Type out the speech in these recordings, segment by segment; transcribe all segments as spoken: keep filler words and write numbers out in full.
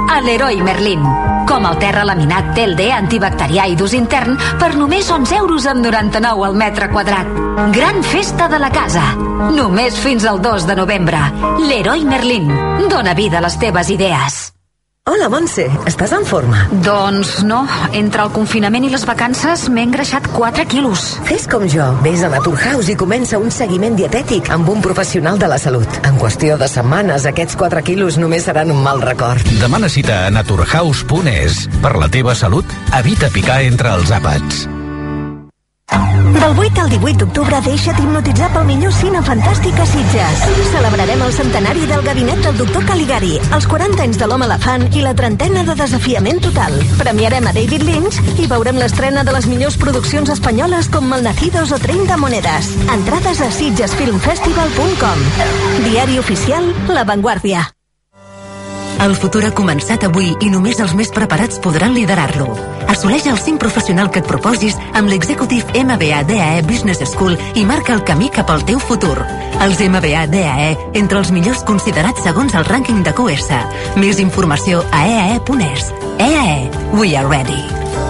a Leroy Merlin. Com el terra laminat T L D antibacterià i d'ús intern per només onze euros amb noranta-nou al metre quadrat. Gran festa de la casa. Només fins al dos de novembre. Leroy Merlin. Dóna vida a les teves idees. Hola, Montse. Estàs en forma? Doncs no. Entre el confinament i les vacances m'he engreixat quatre quilos. Fes com jo. Vés a Naturhaus i comença un seguiment dietètic amb un professional de la salut. En qüestió de setmanes, aquests quatre quilos només seran un mal record. Demana cita a naturhaus punt es. Per la teva salut, evita picar entre els àpats. Del vuit al divuit d'octubre deixa't hipnotitzar pel millor cine fantàstic a Sitges. Celebrarem el centenari del gabinet del doctor Caligari, els quaranta anys de l'home elefant i la trentena de Desafiament Total. Premiarem a David Lynch i veurem l'estrena de les millors produccions espanyoles com Malnacidos o treinta monedes. Entrades a sitges film festival punt com. Diari oficial La Vanguardia. El futur ha començat avui i només els més preparats podran liderar-lo. Assoleix el cim professional que et proposis amb l'Executive M B A D A E Business School i marca el camí cap al teu futur. Els M B A D A E, entre els millors considerats segons el rànquing de Q S. Més informació a e a e punt es. E A E, we are ready.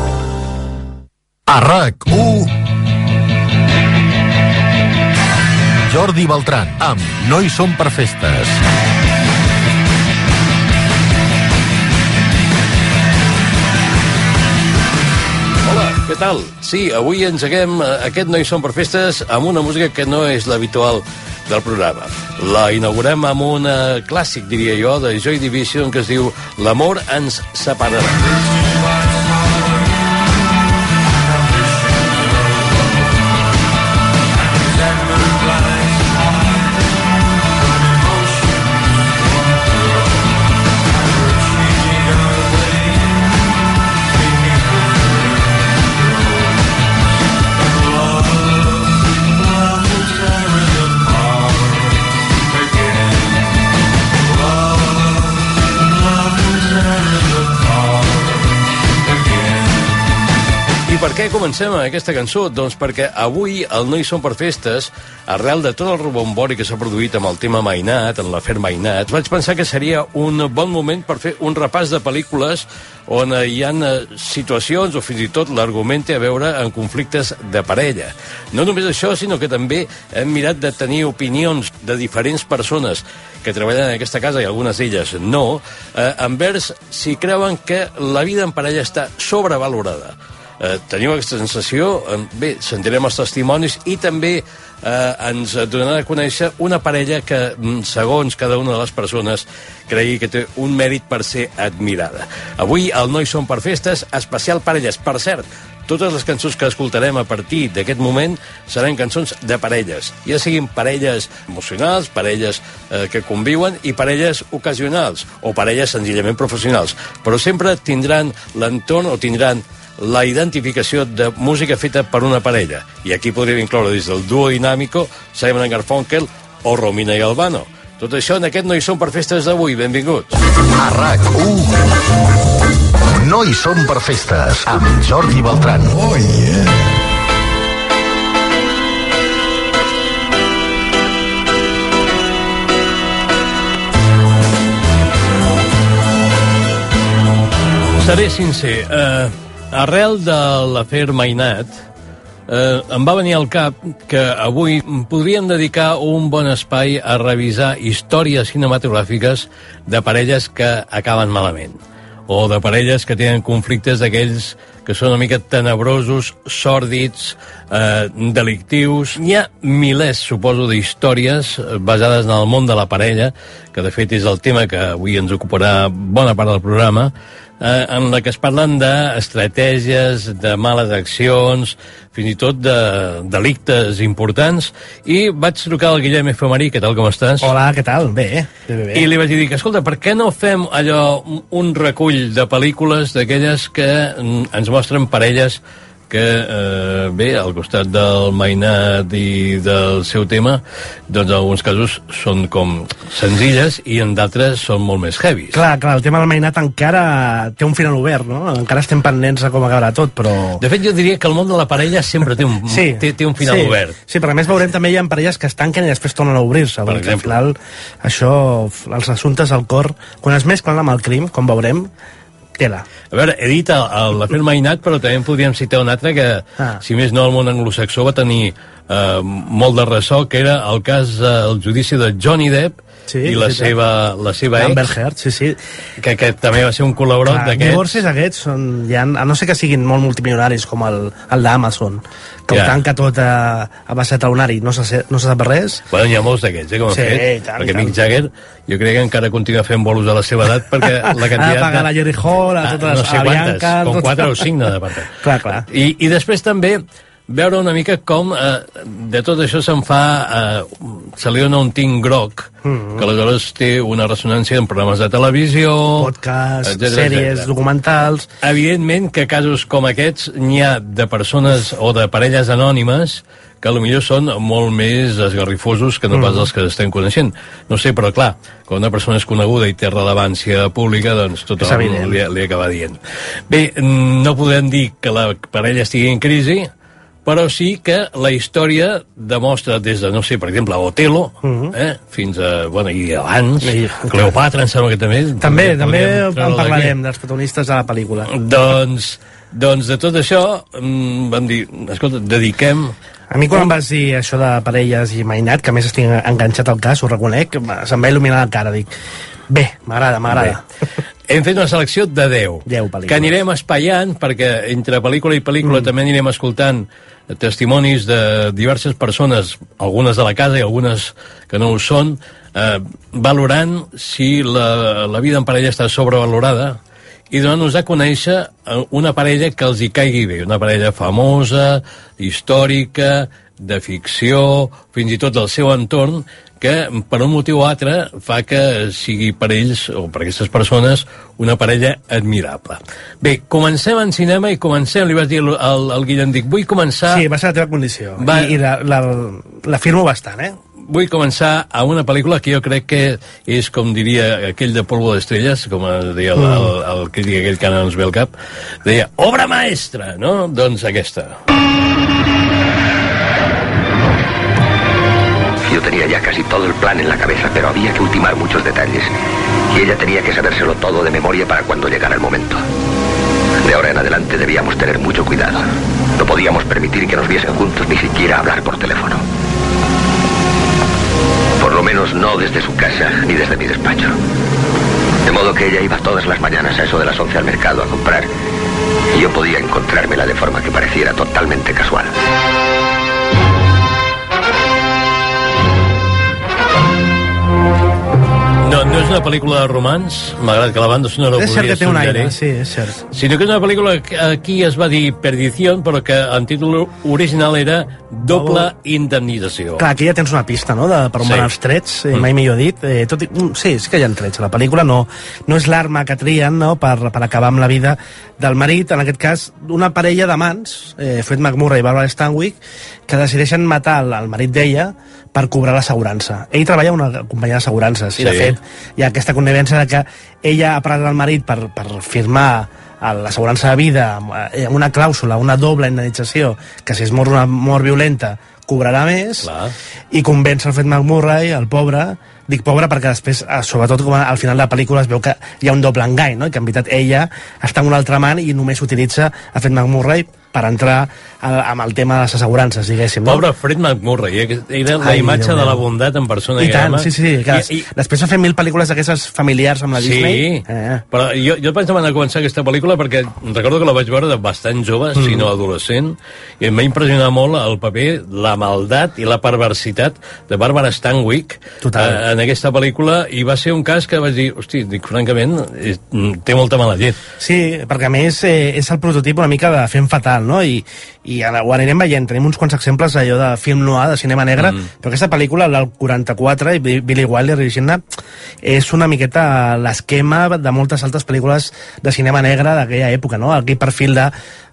A RAC u Jordi Beltran amb No hi som per festes. Què tal? Sí, avui engeguem aquest No hi som per festes amb una música que no és l'habitual del programa. La inaugurem amb un clàssic, diria jo, de Joy Division que es diu L'amor ens separarà. I per què comencem aquesta cançó? Doncs perquè avui el No hi som per festes, arrel de tot el rebombori que s'ha produït amb el tema Mainat, en l'afer Mainat, vaig pensar que seria un bon moment per fer un repàs de pel·lícules on hi ha situacions o fins i tot l'argument té a veure en conflictes de parella. No només això, sinó que també hem mirat de tenir opinions de diferents persones que treballen en aquesta casa, i algunes d'elles no, eh, envers si creuen que la vida en parella està sobrevalorada. Eh, teniu aquesta sensació? Eh, bé, sentirem els testimonis i també eh, ens donarà a conèixer una parella que, segons cada una de les persones, cregui que té un mèrit per ser admirada. Avui el No hi som per festes, especial parelles. Per cert, totes les cançons que escoltarem a partir d'aquest moment seran cançons de parelles, ja siguin parelles emocionals, parelles eh, que conviuen i parelles ocasionals o parelles senzillament professionals, però sempre tindran l'entorn o tindran la identificació de música feta per una parella. I aquí podríem incloure des del duo dinàmico Simon and Garfunkel o Romina i Albano. Tot això en aquest No hi som per festes d'avui. Benvinguts. A RAC u No hi som per festes amb Jordi Beltran. Oh, yeah. Seré sincer, eh, arrel de l'afer Mainat, eh, em va venir al cap que avui podríem dedicar un bon espai a revisar històries cinematogràfiques de parelles que acaben malament, o de parelles que tenen conflictes d'aquells que són una mica tenebrosos, sòrdids, eh, delictius. Hi ha milers, suposo, d'històries basades en el món de la parella, que de fet és el tema que avui ens ocuparà bona part del programa, eh, en la que es parlen d'estratègies, de males accions, fins i tot de delictes importants, i vaig trucar al Guillem Efemerí. Què tal, com estàs? Hola, què tal? Bé, bé, bé. I li vaig dir que, escolta, per què no fem allò, un recull de pel·lícules d'aquelles que ens mostren parelles que, eh, bé, al costat del mainat i del seu tema, doncs en alguns casos són com senzilles i en d'altres són molt més heavies. Clar, clar, el tema del mainat encara té un final obert, no? Encara estem pendents de com acabarà tot, però... De fet, jo diria que el món de la parella sempre té un, sí, té, té un final sí, obert. Sí, però a més veurem també hi ha parelles que es tanquen i després tornen a obrir-se, perquè al final això, els assumptes al cor, quan es mesclen amb el crim, com veurem, tela. A veure, he dit l'afer mainat, però també podríem citar un altre que, ah. si més no, el món anglosaxó va tenir eh, molt de ressò, que era el cas, eh, el judici de Johnny Depp, sí, i la, sí, seva, la seva ex, Amber Heard, sí, sí. Que, que també va ser un col·laborat d'aquests. Els divorcis aquests són, ja, a no ser que siguin molt multimilionaris com el, el d'Amazon, que yeah. ho tanca tot a, a base de talonari, no se, no se sap res. Bueno, hi ha molts d'aquests, eh, com sí, ha fet, tant, perquè tant. Mick Jagger jo crec que encara continua fent bolos a la seva edat, perquè la quantitat... Ha de pagar la Jerry Hall, a totes ah, no sé a quantes, Bianca... com tot... quatre o cinc no de part. Clar, clar. I, I després també veure una mica com eh, de tot això se'n fa eh, se li dona un tint groc, mm-hmm. que aleshores té una ressonància en programes de televisió, podcast, etcètera, sèries, etcètera. Documentals. Evidentment que casos com aquests n'hi ha de persones o de parelles anònimes que potser són molt més esgarrifosos que no pas els que estem coneixent. No sé, però clar, quan una persona és coneguda i té rellevància pública, doncs tothom li, li acaba dient. Bé, no podem dir que la parella estigui en crisi, però sí que la història demostra des de, no sé, per exemple, Otelo, uh-huh. eh, fins a, bueno, i abans, I, Cleopatra, em sembla que també... També, també en parlarem dels protagonistes de la pel·lícula. Doncs, doncs de tot això, vam dir, escolta, dediquem... A mi quan em vas dir això de parelles i mainat, que a més estic enganxat al cas, ho reconec, se'm va il·luminar la cara, dic, bé, m'agrada, m'agrada. Hem fet una selecció de deu, deu que anirem espaiant, perquè entre pel·lícula i pel·lícula mm. també anirem escoltant testimonis de diverses persones, algunes de la casa i algunes que no ho són, eh, valorant si la, la vida en parella està sobrevalorada i donant-nos a conèixer una parella que els hi caigui bé, una parella famosa, històrica, de ficció, fins i tot del seu entorn, que per un motiu o altre fa que sigui per ells o per aquestes persones una parella admirable. Bé, comencem en cinema i comencem, li vas dir al, al Guillem, dic, vull començar... Sí, va ser la teva condició, va... i, i la, la, la firmo bastant, eh? Vull començar a una pel·lícula que jo crec que és, com diria aquell de Polvo d'Estrelles, com deia el, el, el crític aquell que ara no ens ve al cap, deia, obra maestra, no? Doncs aquesta. Yo tenía ya casi todo el plan en la cabeza, pero había que ultimar muchos detalles. Y ella tenía que sabérselo todo de memoria para cuando llegara el momento. De ahora en adelante debíamos tener mucho cuidado. No podíamos permitir que nos viesen juntos, ni siquiera hablar por teléfono. Por lo menos no desde su casa, ni desde mi despacho. De modo que ella iba todas las mañanas a eso de las once al mercado a comprar, y yo podía encontrármela de forma que pareciera totalmente casual. No, no és una pel·lícula de romans, malgrat que la banda sonora ho és cert que té un aire, suggerir, sí, és cert. Sinó que és una pel·lícula que aquí es va dir Perdición, però que en títol original era Doble oh. Indemnització. Clar, aquí ja tens una pista, no?, de per on sí. van els trets, eh, mm. mai millor dit. Eh, tot i, sí, sí que hi ha trets. La pel·lícula no, no és l'arma que trien, no?, per, per acabar amb la vida del marit, en aquest cas, una parella d'amants, eh, Fred McMurray i Barbara Stanwyck, que decideixen matar el, el marit d'ella per cobrar l'assegurança. Ell treballa en una companyia d'assegurances sí. i, de fet, hi ha aquesta connivència de que ella ha parat el marit per, per firmar l'assegurança de vida amb una clàusula, una doble indemnització, que si es mor una mort violenta cobrarà més. Clar. I convèncer el Fred McMurray, el pobre, dic pobre perquè després, sobretot com al final de la pel·lícula, es veu que hi ha un doble engany, no? I que en veritat ella està amb un altre amant i només utilitza a Fred McMurray per entrar amb el tema de les assegurances, diguéssim. No? Pobre Fred McMurray, eh? Era la Ai, imatge de la bondat en persona. I tant, sí, sí. Que I, i... Després va fer mil pel·lícules d'aquestes familiars amb la sí, Disney. Sí, eh. però jo, jo pensava anar a començar aquesta pel·lícula perquè recordo que la vaig veure de bastant jove, mm. si no adolescent, i em va impressionar molt el paper, la maldat i la perversitat de Barbara Stanwyck eh, en aquesta pel·lícula, i va ser un cas que vaig dir, hosti, dic, francament, és, té molta mala llet. Sí, perquè a més eh, és el prototip una mica de Femme Fatale, no? I, i ara ho anirem veient, tenim uns quants exemples allò de film noir, de cinema negre, mm. però aquesta pel·lícula, del quaranta-quatre, i Billy Wilder dirigint-la, és una miqueta l'esquema de moltes altres pel·lícules de cinema negre d'aquella època, no? Aquell perfil de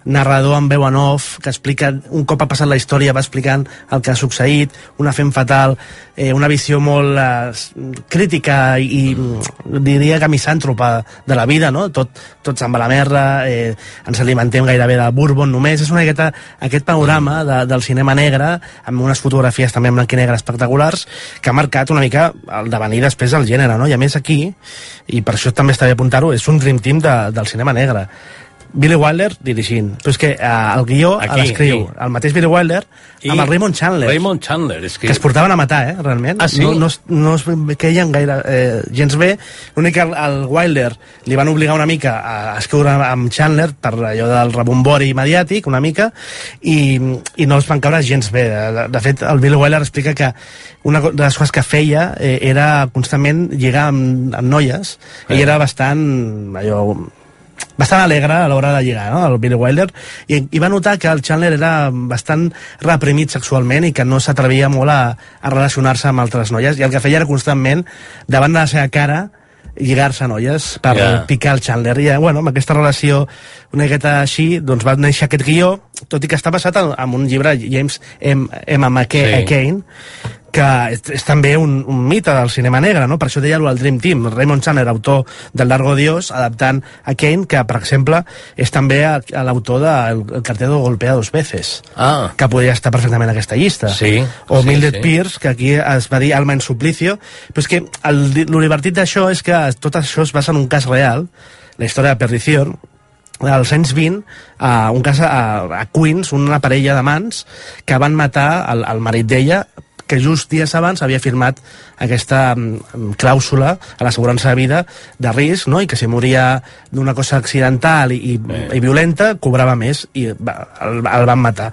narrador amb veu en off que explica, un cop ha passat la història va explicant el que ha succeït, una fem fatal, eh, una visió molt eh, crítica i mm. diria que misàntropa de la vida, no? Tot, tots amb la merda, eh, ens alimentem gairebé de bourbon només, és una miqueta aquest panorama de, del cinema negre amb unes fotografies també en blanc i negre espectaculars que ha marcat una mica el devenir després del gènere, no? I a més aquí, i per això també està bé apuntar-ho, és un dream team de, del cinema negre. Billy Wilder dirigint, però és que eh, el guió l'escriu el mateix Billy Wilder I amb el Raymond Chandler, Raymond Chandler és que... que es portaven a matar, eh, realment. Ah, sí? No, no, es, no es queien gaire eh, gens bé. L'únic que el, el Wilder li van obligar una mica a escriure amb Chandler per allò del rebombori mediàtic, una mica, i, i no els van caure gens bé. De, de fet, el Billy Wilder explica que una de les coses que feia eh, era constantment lligar amb, amb noies, eh. i era bastant allò... bastant alegre a l'hora de lligar, no?, el Billy Wilder, i, i va notar que el Chandler era bastant reprimit sexualment i que no s'atrevia molt a, a relacionar-se amb altres noies, i el que feia era constantment, davant de la seva cara, lligar-se a noies per yeah. picar el Chandler. I, bueno, amb aquesta relació una miqueta així, doncs va néixer aquest guió, tot i que està basat en, en un llibre James M. M. McCain, sí. que és, és també un, un mite del cinema negre, no? Per això deia-lo al Dream Team. Raymond Chandler, autor del Largo Dios, adaptant a Kane, que, per exemple, és també l'autor del El cartero golpea dos veces, ah. que podria estar perfectament en aquesta llista. Sí, o sí, Mildred sí. Pierce, que aquí es va dir Alma en Suplicio. Però és que el, el divertit d'això és que tot això es basa en un cas real, la història de Perdición, als anys vint, a un cas a, a Queens, una parella d'amants que van matar el, el marit d'ella, que just dies abans havia firmat aquesta um, clàusula a l'assegurança de vida de risc, no? I que si moria d'una cosa accidental i, i, i violenta, cobrava més, i va, el, el van matar.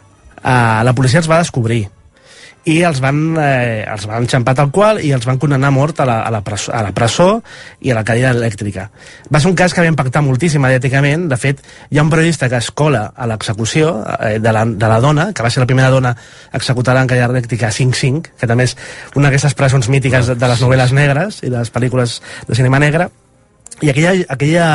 Uh, la policia els va descobrir i els van, eh, els van enxampar tal qual i els van condenar a mort a la, a la, presó, a la presó i a la cadira elèctrica. Va ser un cas que va impactar moltíssim mediàticament. De fet, hi ha un periodista que es cola a l'execució eh, de, la, de la dona, que va ser la primera dona executada en cadira elèctrica a cinc cinc, que també és una d'aquestes presons mítiques de, de les novel·les negres i de les pel·lícules de cinema negre, i aquella, aquella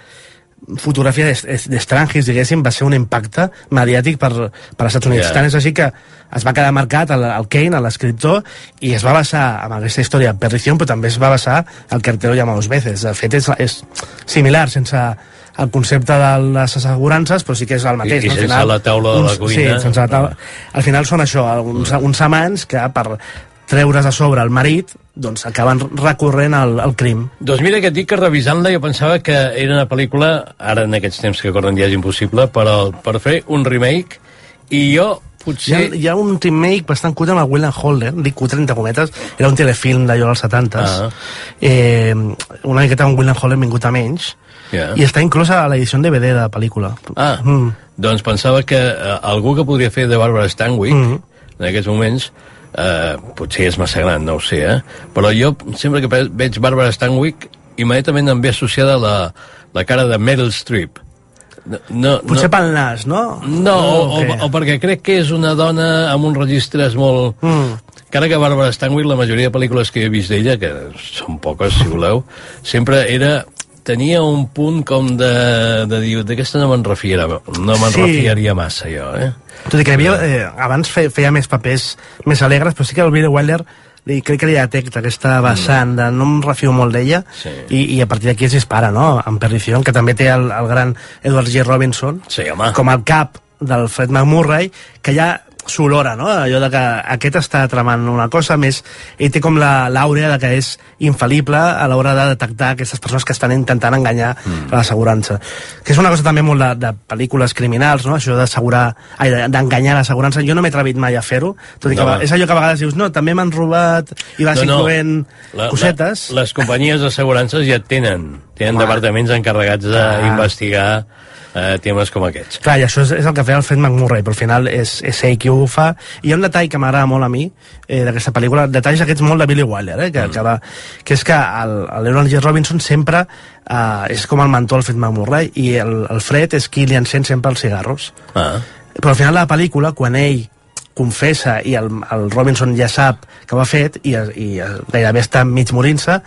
fotografia d'estrangis, diguéssim, va ser un impacte mediàtic per, per als Estats Units. Yeah. Tant és així que es va quedar marcat el, el Kane, l'escriptor, i es va basar en aquesta història Perdición, però també es va basar el cartero llama dos veces. De fet, és, és similar, sense el concepte de les assegurances, però sí que és el mateix. I, i no? sense final, la taula de la uns, cuina. Sí, sense la taula. Al final són això, uns, uns amants que per treure's a sobre el marit, doncs acaben recorrent al, al crim. Doncs mira que et dic que revisant-la jo pensava que era una pel·lícula, ara en aquests temps que corren ja és impossible, però per fer un remake, i jo potser... Hi ha, hi ha un remake bastant cutre amb el William Holden, dic cutre entre cometes, era un telefilm d'allò dels setantes, ah. eh, una miqueta amb William Holden vingut a menys, yeah. i està inclosa a l'edició en D V D de la pel·lícula. Ah, mm. doncs pensava que uh, algú que podria fer de Barbara Stanwyck, mm. en aquests moments, Uh, potser és massa gran, no ho sé, eh? Però jo, sempre que veig Barbara Stanwyck, immediatament em ve associada la, la cara de Meryl Streep. No, no, potser no, pel nas, no? No, o, okay. o, o perquè crec que és una dona amb uns registres molt... Mm. Cara que Barbara Stanwyck, la majoria de pel·lícules que he vist d'ella, que són poques, si voleu, sempre era... tenia un punt com de, de dir, d'aquesta no me'n refiaria, no me'n sí. refiaria massa, jo, eh? Tot i que havia, eh, abans feia, feia més papers més alegres, però sí que el Billy Wilder li, crec que li detecta aquesta vessant de no em refio molt d'ella, sí. i, i a partir d'aquí es dispara, no?, en Perdición, que també té el, el gran Edward G. Robinson, sí, com el cap del Fred McMurray, que ja s'olora, no?, allò de que aquest està tramant una cosa, més ell té com l'àurea de que és infal·lible a l'hora de detectar aquestes persones que estan intentant enganyar mm. l'assegurança, que és una cosa també molt de, de pel·lícules criminals, no?, això d'assegurar, ai, d'enganyar l'assegurança. Jo no m'he atrevit mai a fer-ho, tot i que no, és allò que a vegades dius, no, també m'han robat, i vas no, no. incloent la, cosetes. La, les companyies d'assegurances ja tenen, tenen Home. departaments encarregats d'investigar Uh, temes com aquests. Clar, i això és, és el que feia el Fred McMurray, però al final és, és ell qui ho fa. I hi ha un detall que m'agrada molt a mi eh, d'aquesta pel·lícula, detalls aquests molt de Billy Wilder, eh, que, mm. que, va, que és que l'Eron G. Robinson sempre eh, és com el mentor del Fred McMurray, i el, el Fred és qui li encén sempre els cigarros. Ah. Però al final de la pel·lícula, quan ell confessa i el, el Robinson ja sap que ho ha fet i, i gairebé està mig morint-se,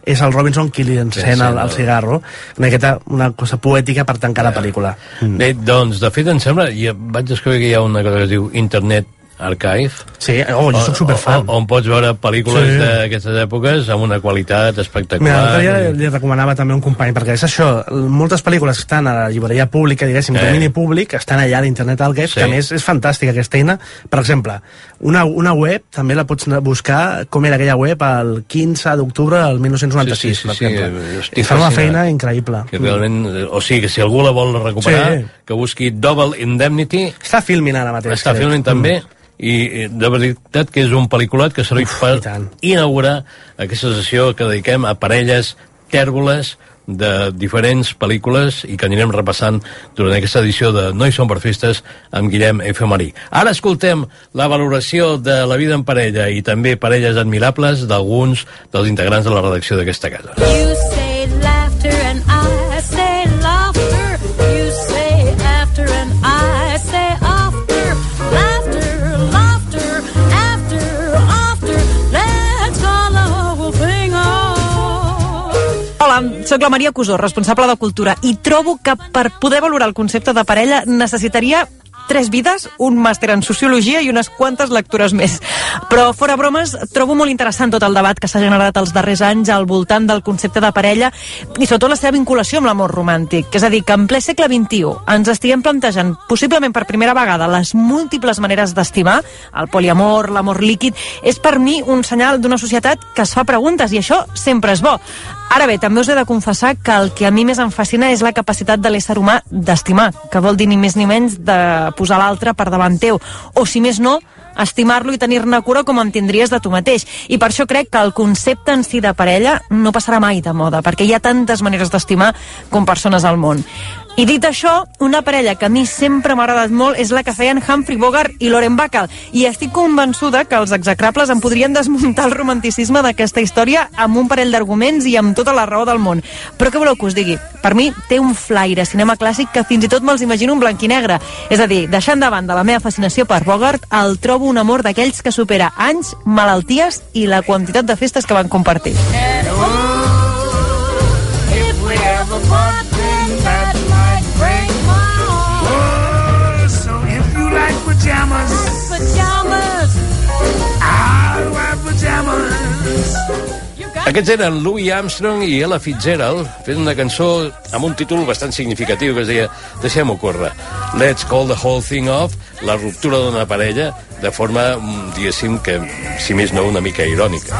és el Robinson qui li encén el, el cigarro, una miqueta una cosa poètica per tancar la pel·lícula. Mm. Bé, doncs, de fet, em sembla, ja vaig descobrir que hi ha una cosa que es diu Internet Archive. Sí, oh, jo soc superfan. On, on pots veure pel·lícules sí. d'aquestes èpoques amb una qualitat espectacular. Mira, l'altre dia li recomanava també un company, perquè és això, moltes pel·lícules que estan a la llibreria pública, diguéssim, eh. domini públic, estan allà a l'Internet Archive, sí. que a més és fantàstica aquesta eina. Per exemple, una, una web, també la pots buscar, com era aquella web, el quinze d'octubre del dinou noranta-sis, sí, sí, sí, per exemple. Sí, i fa una feina increïble. Que realment, o sigui, que si algú la vol recuperar, sí. que busqui Double Indemnity. Està filmint ara mateix. Està filmint també. Mm. I de veritat que és un pel·lículat que serveix Uf, per inaugurar aquesta sessió que dediquem a parelles tèrboles de diferents pel·lícules i que anirem repassant durant aquesta edició de No hi som per festes amb Guillem F. Marí. Ara escoltem la valoració de la vida en parella i també parelles admirables d'alguns dels integrants de la redacció d'aquesta casa. You say laughter and I say laughter. You say after and I say after. Laughter. Hola, sóc la Maria Cusó, responsable de Cultura, i trobo que per poder valorar el concepte de parella necessitaria tres vides, un màster en Sociologia i unes quantes lectures més. Però, fora bromes, trobo molt interessant tot el debat que s'ha generat els darrers anys al voltant del concepte de parella i sobretot la seva vinculació amb l'amor romàntic. És a dir, que en ple segle vint-i-u ens estiguem plantejant, possiblement per primera vegada, les múltiples maneres d'estimar, el poliamor, l'amor líquid, és per mi un senyal d'una societat que es fa preguntes, i això sempre és bo. Ara bé, també us he de confessar que el que a mi més em fascina és la capacitat de l'ésser humà d'estimar, que vol dir ni més ni menys de posar l'altre per davant teu, o si més no, estimar-lo i tenir-ne cura com en tindries de tu mateix. I per això crec que el concepte en si de parella no passarà mai de moda, perquè hi ha tantes maneres d'estimar com persones al món. I dit això, una parella que a mi sempre m'ha agradat molt és la que feien Humphrey Bogart i Lauren Bacall, i estic convençuda que els execrables em podrien desmuntar el romanticisme d'aquesta història amb un parell d'arguments i amb tota la raó del món. Però què voleu que us digui? Per mi té un flaire cinema clàssic que fins i tot me'ls imagino en blanc i negre. És a dir, deixant de banda la meva fascinació per Bogart, el trobo un amor d'aquells que supera anys, malalties i la quantitat de festes que van compartir. Pajamas. Pajamas. I wear pajamas. Aquests eren Louis Armstrong i Ella Fitzgerald fent una cançó amb un títol bastant significatiu que es deia, deixem-ho córrer, Let's Call the Whole Thing Off, la ruptura d'una parella de forma, diguéssim, que si més no una mica irònica.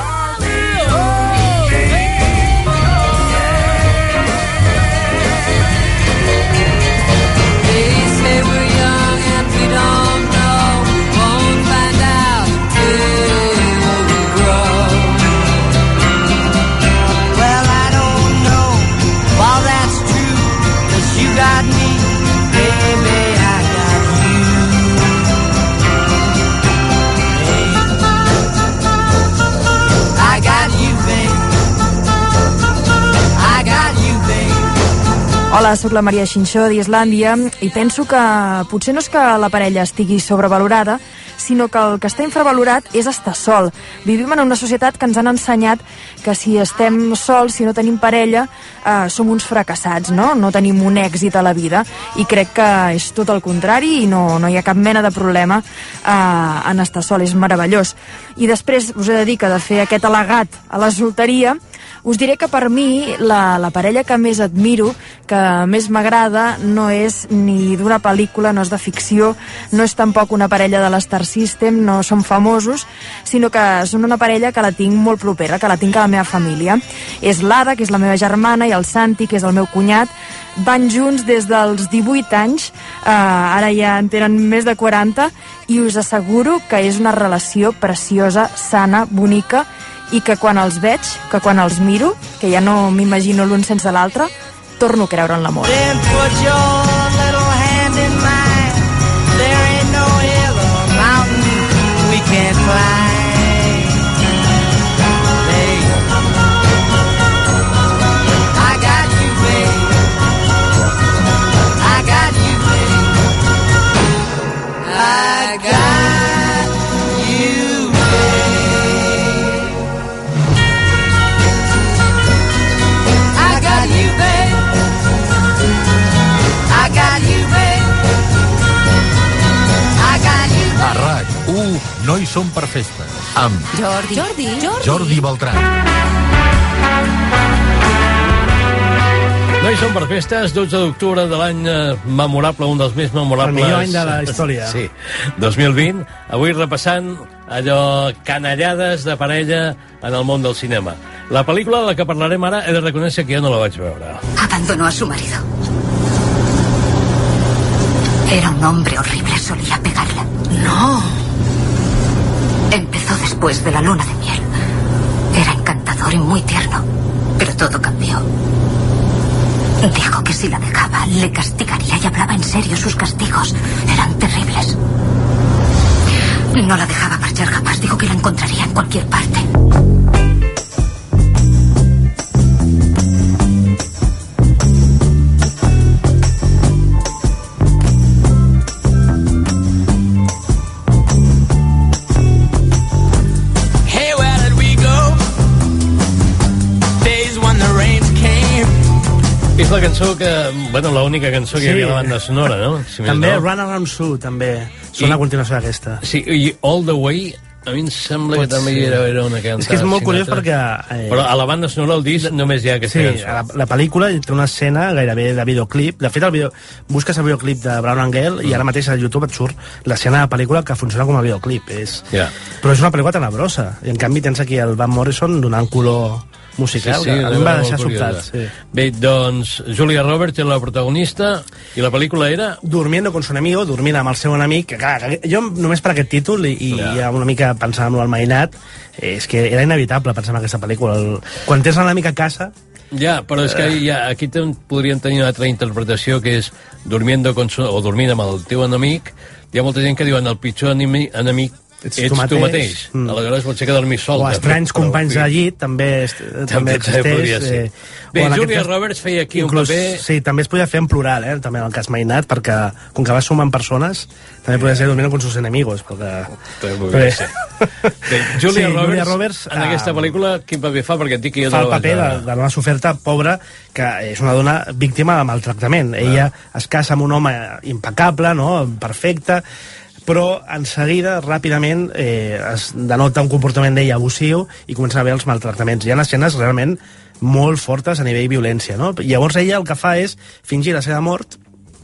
Hola, sóc la Maria Xinxó d'Islàndia i penso que potser no és que la parella estigui sobrevalorada, sinó que el que està infravalorat és estar sol. Vivim en una societat que ens han ensenyat que si estem sols, si no tenim parella, eh, som uns fracassats, no? No tenim un èxit a la vida, i crec que és tot el contrari i no, no hi ha cap mena de problema eh, en estar sol, és meravellós. I després us he de dir que de fer aquest al·legat a la solteria, us diré que per mi la, la parella que més admiro, que més m'agrada, no és ni d'una pel·lícula, no és de ficció, no és tampoc una parella de l'Star System, no són famosos, sinó que són una parella que la tinc molt propera, que la tinc a la meva família. És l'Ada, que és la meva germana, i el Santi, que és el meu cunyat. Van junts des dels divuit anys, eh, ara ja en tenen més de quaranta, i us asseguro que és una relació preciosa, sana, bonica, i que quan els veig, que quan els miro, que ja no m'imagino l'un sense l'altre, torno a creure en l'amor. Then put your little hand in mine. There ain't no hill or mountain we can't climb. hi som per festes. Amb Jordi. Jordi. Jordi. Jordi Beltran. No hi som per festes, dotze d'octubre de l'any memorable, un dels més memorables... El millor any de la història. Sí, dos mil vint. Avui repassant allò canallades de parella en el món del cinema. La pel·lícula de la que parlarem ara he de reconèixer que jo no la vaig veure. Abandonó a su marido. Era un hombre horrible, solía pegarla. No. Empezó después de la luna de miel. Era encantador y muy tierno, pero todo cambió. Dijo que si la dejaba, le castigaría y hablaba en serio. Sus castigos eran terribles. No la dejaba marchar jamás. Dijo que la encontraría en cualquier parte. És la cançó que... Bueno, l'única cançó que sí. Hi havia a la banda sonora, no? Si també no. Run Around Sue, també. Són I, a continuació d'aquesta. Sí, i All the Way, a mi em sembla Pot que també ser. era, era una que És que és molt curiós perquè... Eh, Però a la banda sonora, el disc, només hi ha aquesta sí, cançó. Sí, la, la pel·lícula té una escena gairebé de videoclip. De fet, el video, busques el videoclip de Brown and Gale mm. i ara mateix a YouTube et surt l'escena de la pel·lícula que funciona com a videoclip. És... Yeah. Però és una pel·lícula tenebrosa. I en canvi tens aquí el Van Morrison donant color musical, sí, sí, que a mi em va deixar sobtat. Sí. Bé, doncs, Julia Roberts era la protagonista i la pel·lícula era... Durmiendo con su enemigo, dormint amb el seu enemic, que clar, jo només per aquest títol i, i ja. ja una mica pensant en l'Almainat, és que era inevitable pensar en aquesta pel·lícula. El... Quan tens l'enemic a casa... Ja, però és que ja, aquí podrien tenir una altra interpretació, que és durmiendo con su, o dormint amb el teu enemic. Hi ha molta gent que diuen el pitjor enemic, enemic ets, ets tu mateix, tu mateix. Mm. Aleshores pot ser que dormis sol. O estranys però, companys però, al llit també, també, també existeix. Eh, Bé, Julia cas, Roberts feia aquí inclús, un paper... Sí, també es podia fer en plural, eh, també en el cas Mainat, perquè com que va sumant persones, també podia ser dormint con sus enemigos. Perquè... També podria ser. Bé, Julia, sí, Roberts, Julia Roberts en uh, aquesta pel·lícula quin paper fa? Perquè et dic que jo fa no el paper de, de una soferta pobra que és una dona víctima de maltractament. Ah. Ella es casa amb un home impecable, no? Perfecte, però en seguida, ràpidament, eh, es denota un comportament d'ella abusiu i comencen a haver els maltractaments. Hi ha escenes realment molt fortes a nivell violència, no? Llavors ella el que fa és fingir la seva mort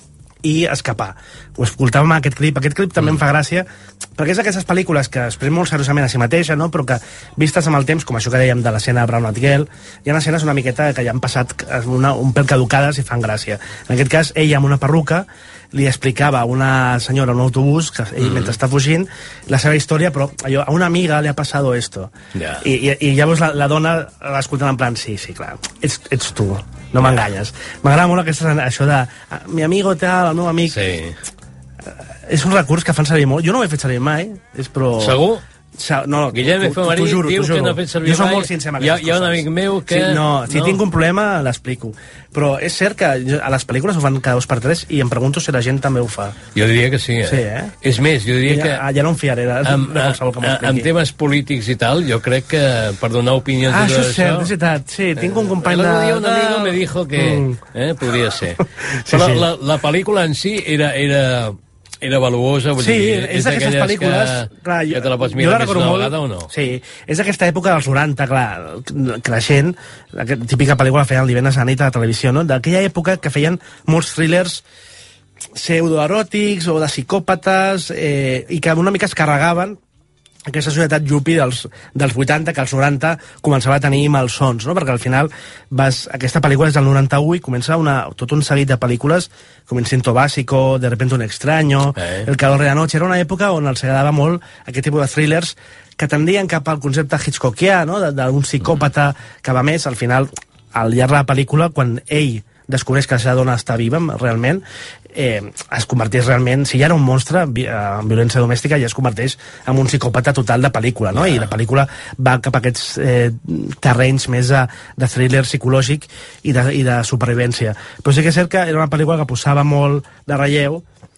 i escapar. Ho escoltàvem aquest clip. Aquest clip també mm. em fa gràcia, perquè és d'aquestes pel·lícules que es pren molt seriosament a si mateixa, no? Però que, vistes amb el temps, com això que dèiem de l'escena de Brown and Gale, hi ha escenes una miqueta que ja han passat una, un pèl caducades i fan gràcia. En aquest cas, ella amb una perruca li explicava a una senyora en un autobús, que ell, mm. mentre està fugint, la seva història, però allò, a una amiga le ha passado esto. Yeah. I, i, I llavors la, la dona l'escoltant en plan, sí, sí, clar, ets, ets tu, no m'enganyes. M'agrada molt aquesta, això de mi amigo tal, el meu amic... Sí. És un recurs que fan servir molt. Jo no ho he fet servir mai, és però... Segur? No, Guillem F. Marí diu que no ha fet servir mai. Jo soc mai. molt sincer amb hi ha, hi ha un amic meu que... Sí, no, si no. tinc un problema, l'explico. Però és cert que a les pel·lícules ho fan cada dos per tres i em pregunto si la gent també ho fa. Jo diria que sí, eh? Sí, eh? És més, jo diria ja, que... Ja no em fiaré de, amb, de qualsevol que m'expliqui. En temes polítics i tal, jo crec que per donar opinions... Ah, de això és cert, és veritat. Sí, tinc un company de... L'altre dia un amigo me dijo que... Mm. Eh, podria ser. Sí, Però sí. La, la pel·lícula en si era... era... era valuosa, vull sí, dir, és, és d'aquestes pel·lícules que, clar, jo, que te la pots mirar més una vegada o no? Sí, és d'aquesta època dels noranta, clar, creixent, aquesta típica pel·lícula feien el divendres a la nit a la televisió, no? D'aquella època que feien molts thrillers pseudoeròtics o de psicòpates eh, i que una mica es carregaven aquesta societat yuppie dels, dels vuitanta, que als noranta començava a tenir malsons, no? Perquè al final vas, aquesta pel·lícula és del noranta-u i comença una, tot un seguit de pel·lícules com Instinto Básico, De repente un extraño, eh. El calor de la noche. Era una època on els agradava molt aquest tipus de thrillers que tendien cap al concepte hitchcockià, no? d'un psicòpata que va més. Al final, al llarg de la pel·lícula, quan ell descobreix que la seva dona està viva, realment, eh, es converteix realment, si ja era un monstre en violència domèstica, ja es converteix en un psicòpata total de pel·lícula, no? Yeah. I la pel·lícula va cap a aquests eh, terrenys més de, de thriller psicològic i de, i de supervivència. Però sí que és cert que era una pel·lícula que posava molt de relleu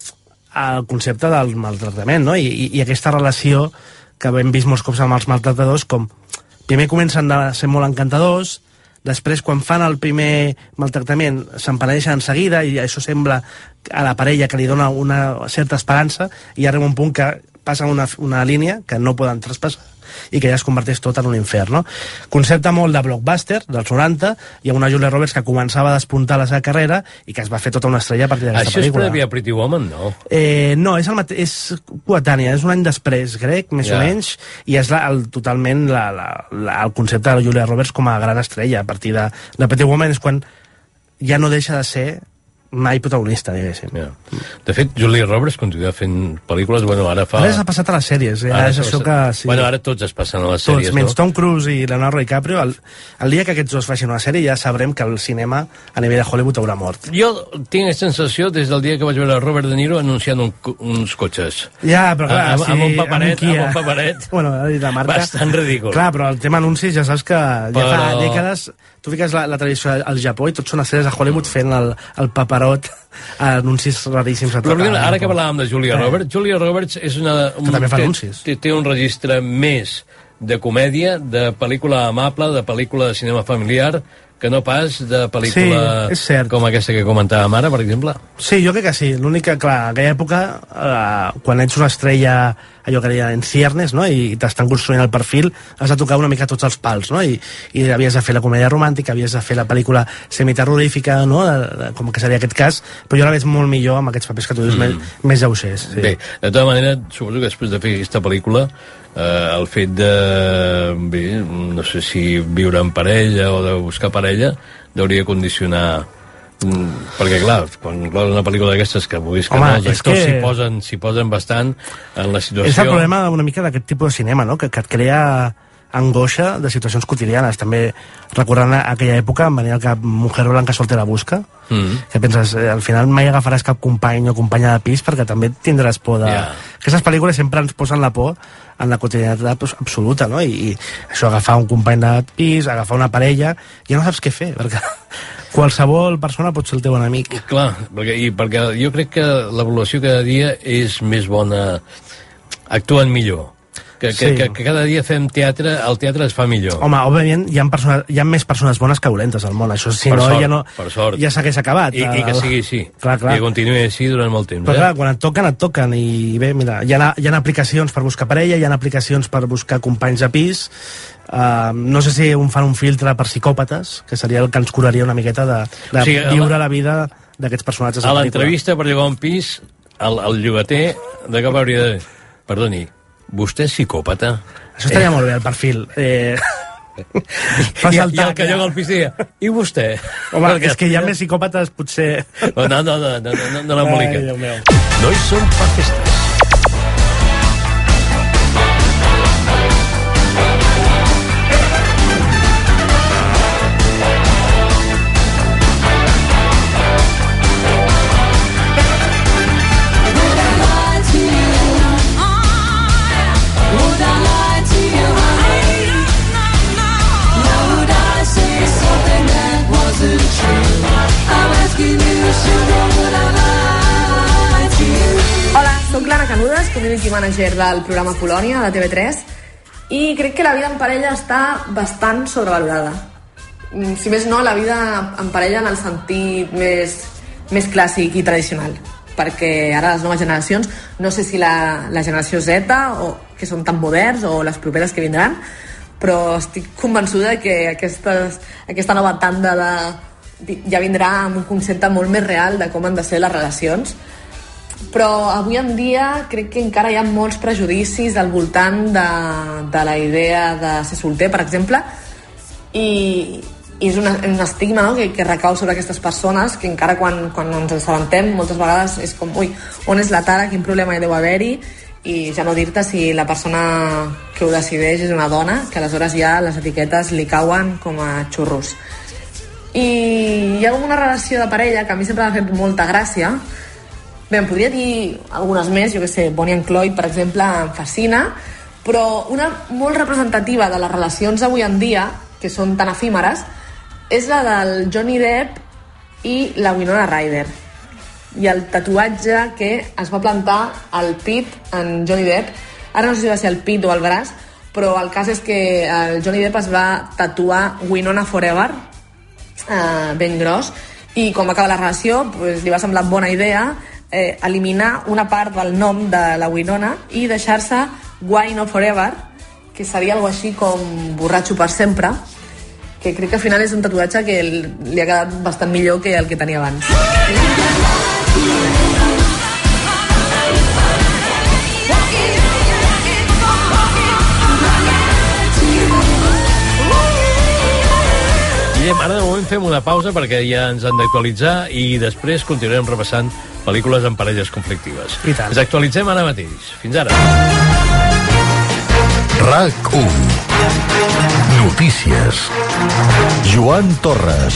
el concepte del maltractament, no? I, i, i aquesta relació que hem vist molts cops amb els maltractadors, com primer comencen a ser molt encantadors, després, quan fan el primer maltractament, s'empenedeixen en seguida i això sembla a la parella que li dona una certa esperança i arriba un punt que passa una, una línia que no poden traspassar i que ja es converteix tot en un infern, no? Concepte molt de blockbuster, dels noranta, i amb una Julia Roberts que començava a despuntar la seva carrera i que es va fer tota una estrella a partir d'aquesta pel·lícula. Això és previ a Pretty Woman, no? Eh, no, és, el mate... és coetània, és un any després, crec, més yeah. o menys, i és la, el, totalment la, la, la, el concepte de la Julia Roberts com a gran estrella. A partir de, de Pretty Woman és quan ja no deixa de ser mai protagonista, diguéssim. Yeah. De fet, Julia Roberts continua fent pel·lícules, bueno, ara fa... Ara s'ha passat a les sèries, eh? Ara és això que... Sí. Bueno, ara tots es passen a les tots, sèries, menys no? Tom Cruise i Leonardo DiCaprio, el, el dia que aquests dos facin una sèrie ja sabrem que el cinema a nivell de Hollywood haurà mort. Jo tinc la sensació des del dia que vaig veure Robert De Niro anunciant un, uns cotxes. Ja, però clar, amb, sí, amb un paperet, amb un, amb un paperet. Bueno, la marca... Bastant ridícul. Clar, però el tema anuncis ja saps que ja però... fa dècades... Tu fiques la, la tradició al Japó i tots són estrelles a Hollywood fent el, el paperot anuncis raríssims. Però ara que parlàvem de Julia eh. Roberts, Julia Roberts és una... Un, que també fa anuncis. Té, té un registre més de comèdia, de pel·lícula amable, de pel·lícula de cinema familiar, que no pas de pel·lícula sí, com aquesta que comentàvem ara, per exemple. Sí, jo crec que sí. L'únic que, clar, en aquella època, eh, quan ets una estrella, allò que deia en ciernes, no?, i t'estan construint el perfil, has de tocar una mica tots els pals, no?, i, i havies de fer la comèdia romàntica, havies de fer la pel·lícula semiterrorífica, no?, de, de, com que seria aquest cas, però jo la veig molt millor amb aquests papers que tu dius mm. més, més lleugers. Sí. Bé, de tota manera, suposo que després de fer aquesta pel·lícula, eh, el fet de, bé, no sé si viure en parella o de buscar parella, hauria de condicionar... perquè clar, quan inclous una pel·lícula d'aquestes que vulguis que Home, no, els actors s'hi que... posen, s'hi posen bastant en la situació... És el problema una mica d'aquest tipus de cinema, no?, que, que et crea angoixa de situacions quotidianes. També recordant aquella època em venia al cap Mujer Blanca Soltera Busca, mm. que penses, eh, al final mai agafaràs cap company o companya de pis perquè també tindràs por de... Yeah. Aquestes pel·lícules sempre ens posen la por en la quotidianitat absoluta, no? I, i això, agafar un company de pis, agafar una parella, ja no saps què fer, perquè qualsevol persona pot ser el teu enemic. Clar, perquè, i perquè jo crec que l'evolució cada dia és més bona, actuen millor. Que, que, sí. que, que cada dia fem teatre, el teatre es fa millor. Home, òbviament hi ha, persones, hi ha més persones bones que dolentes al món, això si per no, sort, ja no per sort. Ja s'hagués acabat. I, I que sigui així, clar, clar. I que continuï així durant molt temps. Però eh? clar, quan et toquen, et toquen, i bé, mira, hi ha, hi ha aplicacions per buscar parella, hi ha aplicacions per buscar companys de pis, uh, no sé si un fan un filtre per psicòpates, que seria el que ens curaria una miqueta de, de o sigui, viure la, la vida d'aquests personatges. A l'entrevista per llogar un pis, el, el llogater de cap hauria de... Perdoni, vostè és psicòpata? Això estaria eh. molt bé, el perfil. Eh... I, saltar, I el que lloga al pis dia, i vostè? Home, Perquè... és que hi ha més psicòpates, potser... No, no, no, no, no, no, no l'embolica. No hi som per festes. Community manager del programa Polònia de T V tres, i crec que la vida en parella està bastant sobrevalorada. Si més no, la vida en parella en el sentit més, més clàssic i tradicional, perquè ara les noves generacions, no sé si la, la generació Z, o que són tan moderns, o les properes que vindran, però estic convençuda que aquestes, aquesta nova tanda de, ja vindrà amb un concepte molt més real de com han de ser les relacions. Però avui en dia crec que encara hi ha molts prejudicis al voltant de, de la idea de ser solter, per exemple, i, i és una, un estigma, no?, que, que recau sobre aquestes persones, que encara quan, quan ens assabentem moltes vegades és com, ui, on és la tara, quin problema hi deu haver-hi, i ja no dir-te si la persona que ho decideix és una dona, que aleshores ja les etiquetes li cauen com a xurros. I hi ha una relació de parella que a mi sempre m'ha fet molta gràcia. Bé, em podria dir algunes més, jo que sé, Bonnie and Clyde, per exemple, em fascina, però una molt representativa de les relacions avui en dia, que són tan efímeres, és la del Johnny Depp i la Winona Ryder. I el tatuatge que es va plantar al pit en Johnny Depp, ara no sé si va ser al pit o al braç, però el cas és que el Johnny Depp es va tatuar Winona Forever, eh, ben gros, i quan va acabar la relació, pues, li va semblar bona idea eh, eliminar una part del nom de la Winona i deixar-se Wine of Forever, que seria algo així com borratxo per sempre, que crec que al final és un tatuatge que li ha quedat bastant millor que el que tenia abans. Guillem, ara de moment fem una pausa perquè ja ens han d'actualitzar i després continuarem repassant pel·lícules amb parelles conflictives. Ens actualitzem ara mateix. Fins ara. RAC u. Notícies. Joan Torres.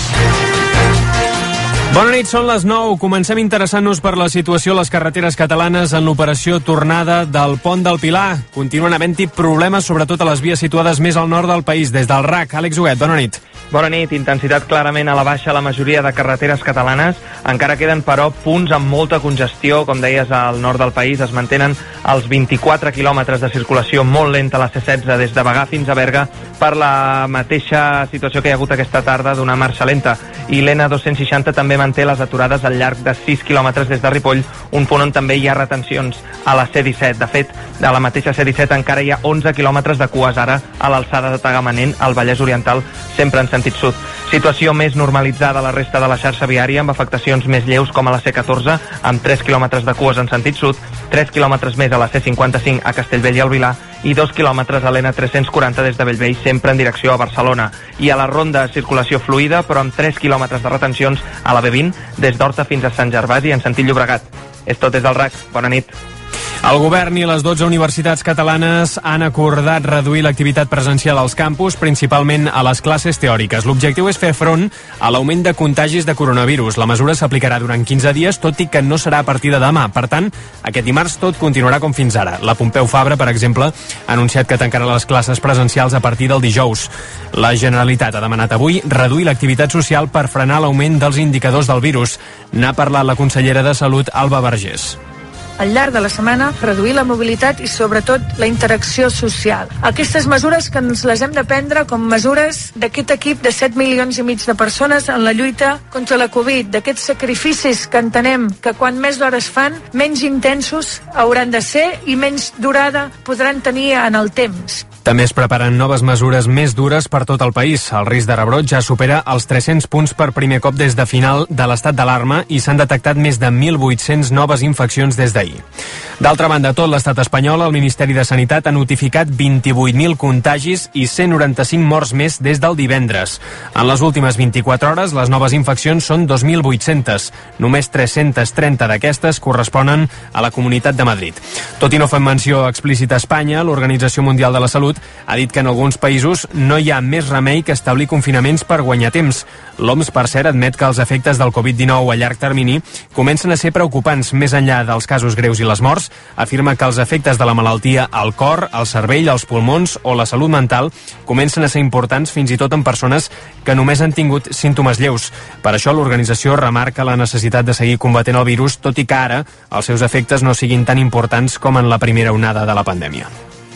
Bona nit, són les nou. Comencem interessant-nos per la situació a les carreteres catalanes en l'operació tornada del Pont del Pilar. Continuen havent-hi problemes, sobretot a les vies situades més al nord del país. Des del RAC, Àlex Huguet, bona nit. Bona nit. Intensitat clarament a la baixa a la majoria de carreteres catalanes. Encara queden, però, punts amb molta congestió. Com deies, al nord del país es mantenen els vint-i-quatre quilòmetres de circulació molt lenta a la C setze des de Bagà fins a Berga per la mateixa situació que hi ha hagut aquesta tarda d'una marxa lenta. I l'N dos cents seixanta també manté les aturades al llarg de sis quilòmetres des de Ripoll, un punt on també hi ha retencions a la C disset. De fet, a la mateixa C disset encara hi ha onze quilòmetres de cues ara a l'alçada de Tagamanent, al Vallès Oriental, sempre en sentit sud. Situació més normalitzada a la resta de la xarxa viària, amb afectacions més lleus com a la C catorze, amb tres quilòmetres de cues en sentit sud, tres quilòmetres més a la C cinquanta-cinc a Castellbell i el Vilar i dos quilòmetres a l'N tres-cents quaranta des de Bellvei, sempre en direcció a Barcelona. I a la ronda, circulació fluida, però amb tres quilòmetres de retencions a la B vint, des d'Horta fins a Sant Gervasi en sentit Llobregat. És tot des del RAC. Bona nit. El govern i les dotze universitats catalanes han acordat reduir l'activitat presencial als campus, principalment a les classes teòriques. L'objectiu és fer front a l'augment de contagis de coronavirus. La mesura s'aplicarà durant quinze dies, tot i que no serà a partir de demà. Per tant, aquest dimarts tot continuarà com fins ara. La Pompeu Fabra, per exemple, ha anunciat que tancarà les classes presencials a partir del dijous. La Generalitat ha demanat avui reduir l'activitat social per frenar l'augment dels indicadors del virus. N'ha parlat la consellera de Salut, Alba Vergés. Al llarg de la setmana, reduir la mobilitat i, sobretot, la interacció social. Aquestes mesures que ens les hem de prendre com mesures d'aquest equip de set milions i mig de persones en la lluita contra la Covid, d'aquests sacrificis que entenem que quan més hores fan, menys intensos hauran de ser i menys durada podran tenir en el temps. També es preparen noves mesures més dures per tot el país. El risc de rebrot ja supera els tres-cents punts per primer cop des de final de l'estat d'alarma i s'han detectat més de mil vuit-cents noves infeccions des d'ahir. D'altra banda, tot l'estat espanyol, el Ministeri de Sanitat ha notificat vint-i-vuit mil contagis i cent noranta-cinc morts més des del divendres. En les últimes vint-i-quatre hores, les noves infeccions són dos mil vuit-cents. Només tres-cents trenta d'aquestes corresponen a la Comunitat de Madrid. Tot i no fem menció explícita a Espanya, l'Organització Mundial de la Salut ha dit que en alguns països no hi ha més remei que establir confinaments per guanyar temps. L'O M S, per cert, admet que els efectes del covid dinou a llarg termini comencen a ser preocupants més enllà dels casos greus i les morts. Afirma que els efectes de la malaltia al cor, al cervell, als pulmons o la salut mental comencen a ser importants fins i tot en persones que només han tingut símptomes lleus. Per això l'organització remarca la necessitat de seguir combatent el virus, tot i que ara els seus efectes no siguin tan importants com en la primera onada de la pandèmia.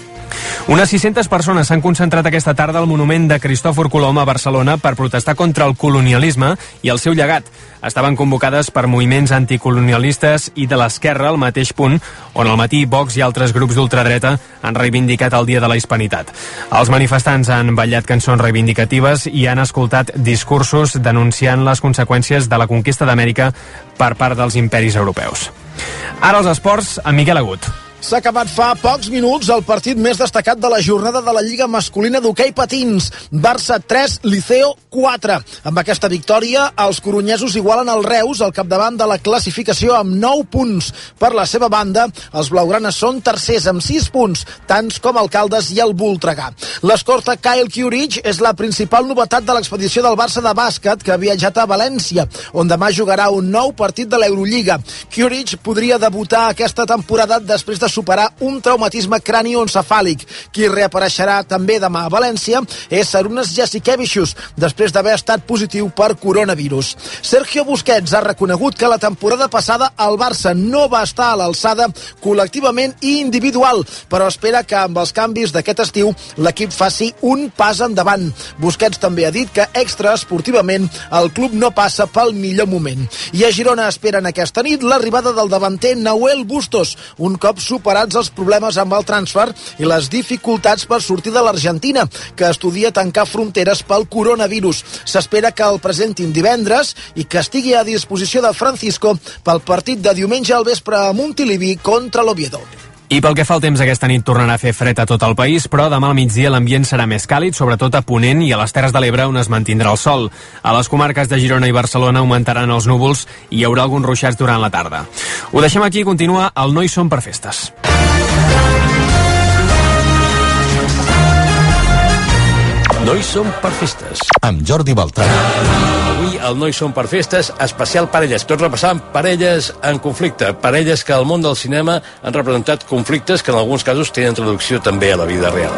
Unes sis-centes persones s'han concentrat aquesta tarda al monument de Cristòfor Colom a Barcelona per protestar contra el colonialisme i el seu llegat. Estaven convocades per moviments anticolonialistes i de l'esquerra al mateix punt on al matí Vox i altres grups d'ultradreta han reivindicat el Dia de la Hispanitat. Els manifestants han ballat cançons reivindicatives i han escoltat discursos denunciant les conseqüències de la conquesta d'Amèrica per part dels imperis europeus. Ara els esports, amb Miquel Agut. S'ha acabat fa pocs minuts el partit més destacat de la jornada de la Lliga Masculina d'Hoquei Patins. Barça tres, Liceo quatre. Amb aquesta victòria, els coronyesos igualen el Reus al capdavant de la classificació amb nou punts. Per la seva banda, els blaugranes són tercers amb sis punts, tants com el Caldes i el Voltregà. L'escorta Kyle Curridge és la principal novetat de l'expedició del Barça de bàsquet, que ha viatjat a València, on demà jugarà un nou partit de l'Eurolliga. Curridge podria debutar aquesta temporada després de superar un traumatisme cranioencefàlic. Qui reapareixerà també demà a València és Sarunas Jasikevičius, després d'haver estat positiu per coronavirus. Sergio Busquets ha reconegut que la temporada passada el Barça no va estar a l'alçada col·lectivament i individual, però espera que amb els canvis d'aquest estiu l'equip faci un pas endavant. Busquets també ha dit que extraesportivament el club no passa pel millor moment. I a Girona esperen aquesta nit l'arribada del davanter Nahuel Bustos, un cop superats els problemes amb el transfer i les dificultats per sortir de l'Argentina, que estudia tancar fronteres pel coronavirus. S'espera que el presentin divendres i que estigui a disposició de Francisco pel partit de diumenge al vespre a Montilivi contra l'Oviedo. I pel que fa al temps, aquesta nit tornarà a fer fred a tot el país, però demà al migdia l'ambient serà més càlid, sobretot a Ponent i a les Terres de l'Ebre, on es mantindrà el sol. A les comarques de Girona i Barcelona augmentaran els núvols i hi haurà alguns ruixats durant la tarda. Ho deixem aquí i continua el No hi som per festes. No hi som per festes. Amb Jordi Beltrán. Avui el No hi som per festes, especial parelles. Tot repassant parelles en conflicte. Parelles que al món del cinema han representat conflictes que en alguns casos tenen traducció també a la vida real.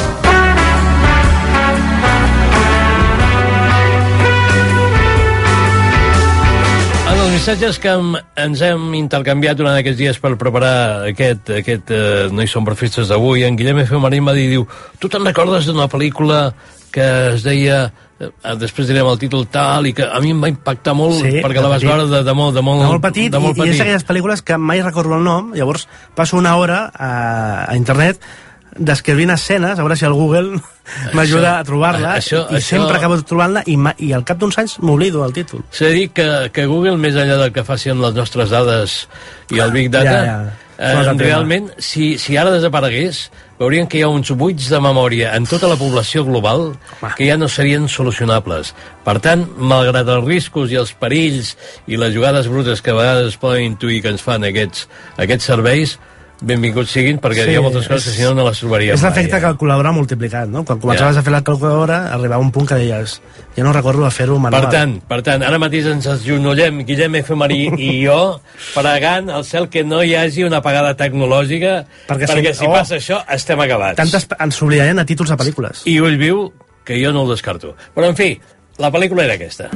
En els missatges que hem, ens hem intercanviat durant aquests dies per preparar aquest, aquest uh, No hi som per festes d'avui, en Guillem F. Marín va dir, diu, tu te'n recordes d'una pel·lícula que es deia, eh, després direm el títol tal, i que a mi em va impactar molt, sí, perquè la vas petit. veure de, de, molt, de, molt, de molt petit, de molt i, petit. i és d'aquelles pel·lícules que mai recordo el nom, llavors passo una hora a, a internet descrivint escenes, a veure si el Google m'ajuda a trobar-la, això, i això... sempre acabo trobant-la, i, i al cap d'uns anys m'oblido el títol. S'ha dit que, que Google, més enllà del que faci amb les nostres dades i el Big Data, ja, ja. Eh, realment, si, si ara desaparegués, veurien que hi ha uns buits de memòria en tota la població global que ja no serien solucionables. Per tant, malgrat els riscos i els perills i les jugades brutes que a vegades poden intuir que ens fan aquests, aquests serveis, benvinguts siguin, perquè sí, hi ha moltes coses és, que si no no les trobaríem. És l'efecte calculadora multiplicat, no? Quan començaves ja. a fer la calculadora, arribava un punt que deies, ja no recordo a fer-ho manual. Per tant, per tant, ara mateix ens esgenollem, Guillem F. Marí i jo, pregant al cel que no hi hagi una apagada tecnològica, perquè, perquè si, si oh, passa això, estem acabats. Tantes ens oblidarem a títols de pel·lícules. I ull viu, que jo no el descarto. Però, en fi, la pel·lícula era aquesta.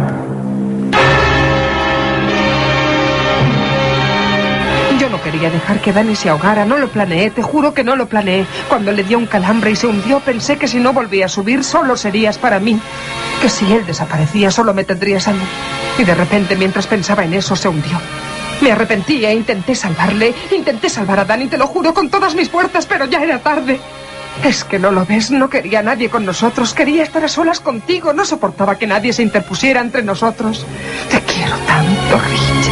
Quería dejar que Dani se ahogara, no lo planeé, te juro que no lo planeé. Cuando le dio un calambre y se hundió, pensé que si no volvía a subir, solo serías para mí. Que si él desaparecía, solo me tendrías a mí. Y de repente, mientras pensaba en eso, se hundió. Me arrepentí e intenté salvarle, intenté salvar a Dani, te lo juro, con todas mis fuerzas, pero ya era tarde. Es que no lo ves, no quería a nadie con nosotros, quería estar a solas contigo, no soportaba que nadie se interpusiera entre nosotros. Te quiero tanto, Rich.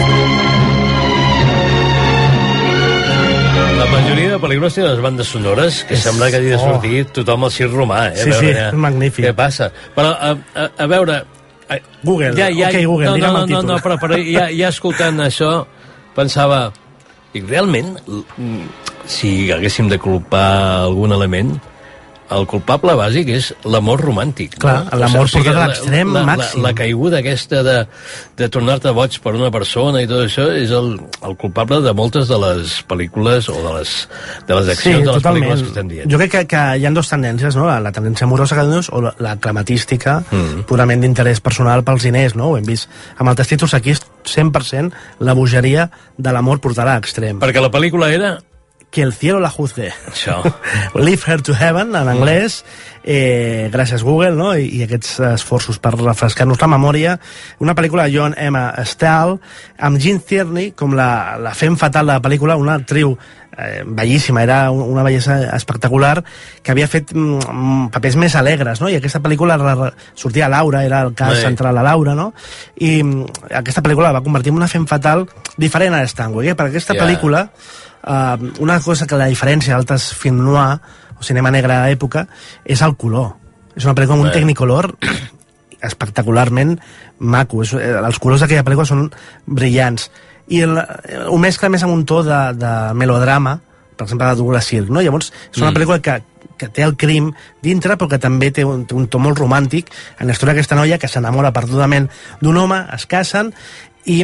La majoria de pel·lícules tenen les bandes sonores que és... sembla que hagi de sortir oh. tothom al circ romà. Eh? Sí, sí, ja, és magnífic. Què passa? Però, a, a, a veure... A, Google, ja, ja, ok, Google, no, digue'm no, el títol. No, no, però, però ja, ja escoltant això, pensava... I realment, si haguéssim de culpar algun element, el culpable bàsic és l'amor romàntic. Clar, no? l'amor o sigui, portat a l'extrem màxim. La, la caiguda aquesta de, de tornar-te boig per una persona i tot això és el, el culpable de moltes de les pel·lícules o de les, de les accions sí, de les totalment. pel·lícules que estem dient. Jo crec que, que hi ha dues tendències, no? la, la tendència amorosa que dius o la, la crematística, mm. purament d'interès personal pels diners, no? Ho hem vist amb altres títols, aquí és cent per cent la bogeria de l'amor portada a l'extrem. Perquè la pel·lícula era... Que el cielo la juzgue. Això. Leave her to heaven, en anglès, eh, gràcies Google, no? I, i aquests esforços per refrescar-nos la memòria. Una pel·lícula de John M. Stahl, amb Jean Tierney, com la, la fem fatal de la pel·lícula, una actriu eh, bellíssima, era una bellesa espectacular, que havia fet mm, papers més alegres, no? I aquesta pel·lícula sortia Laura, era el cas sí. central a Laura, no? I mm, aquesta pel·lícula la va convertir en una fem fatal diferent a Stanwyck, eh? Per aquesta yeah. pel·lícula Uh, una cosa que la diferència d'altres film noir o cinema negre a l'època és el color. És una pel·lícula amb un tecnicolor espectacularment maco. És, els colors d'aquella pel·lícula són brillants i el, ho mescla més amb un to de, de melodrama, per exemple de Douglas Sirk, no? Llavors és una mm. pel·lícula que, que té el crim dintre però que també té un, té un to molt romàntic en la història d'aquesta noia que s'enamora perdudament d'un home, es casen i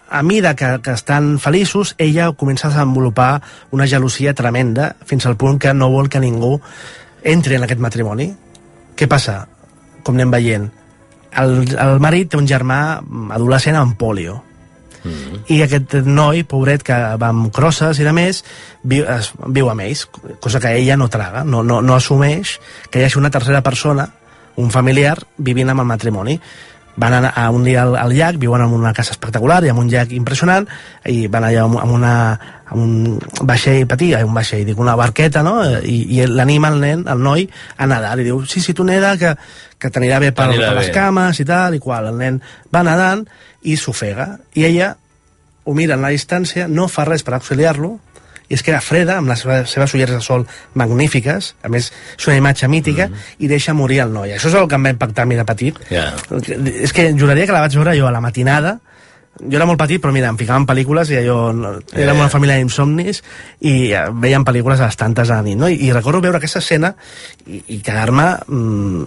a mida que, que estan feliços, ella comença a desenvolupar una gelosia tremenda fins al punt que no vol que ningú entri en aquest matrimoni. Què passa? Com anem veient, el, el marit té un germà adolescent amb pòlio. Mm-hmm. I aquest noi, pobret, que va amb crosses i de més, viu, es, viu amb ells, cosa que ella no traga, no, no, no assumeix que hi hagi una tercera persona, un familiar, vivint amb el matrimoni. Van anar a un dia al, al llac, viuen en una casa espectacular i en un llac impressionant, i van allà amb, una, amb un vaixell petit, un vaixell, dic, una barqueta, no? I, i l'anima el nen, el noi, a nedar. Li diu, sí, sí, tu neda, que, que t'anirà bé per, per les cames i tal, i qual. El nen va nedant i s'ofega. I ella ho mira en la distància, no fa res per auxiliar-lo, i es queda freda, amb les seves ulleres de sol magnífiques, a més, és una imatge mítica, mm -hmm. i deixa morir el noi. Això és el que em va impactar a mi de petit. Yeah. És que juraria que la vaig veure jo a la matinada. Jo era molt petit, però mira, em ficava en pel·lícules, i allò, érem yeah. una família d'insomnis, i veiem pel·lícules a les tantes a la nit, no? I, i recordo veure aquesta escena i, i quedar-me... Mm,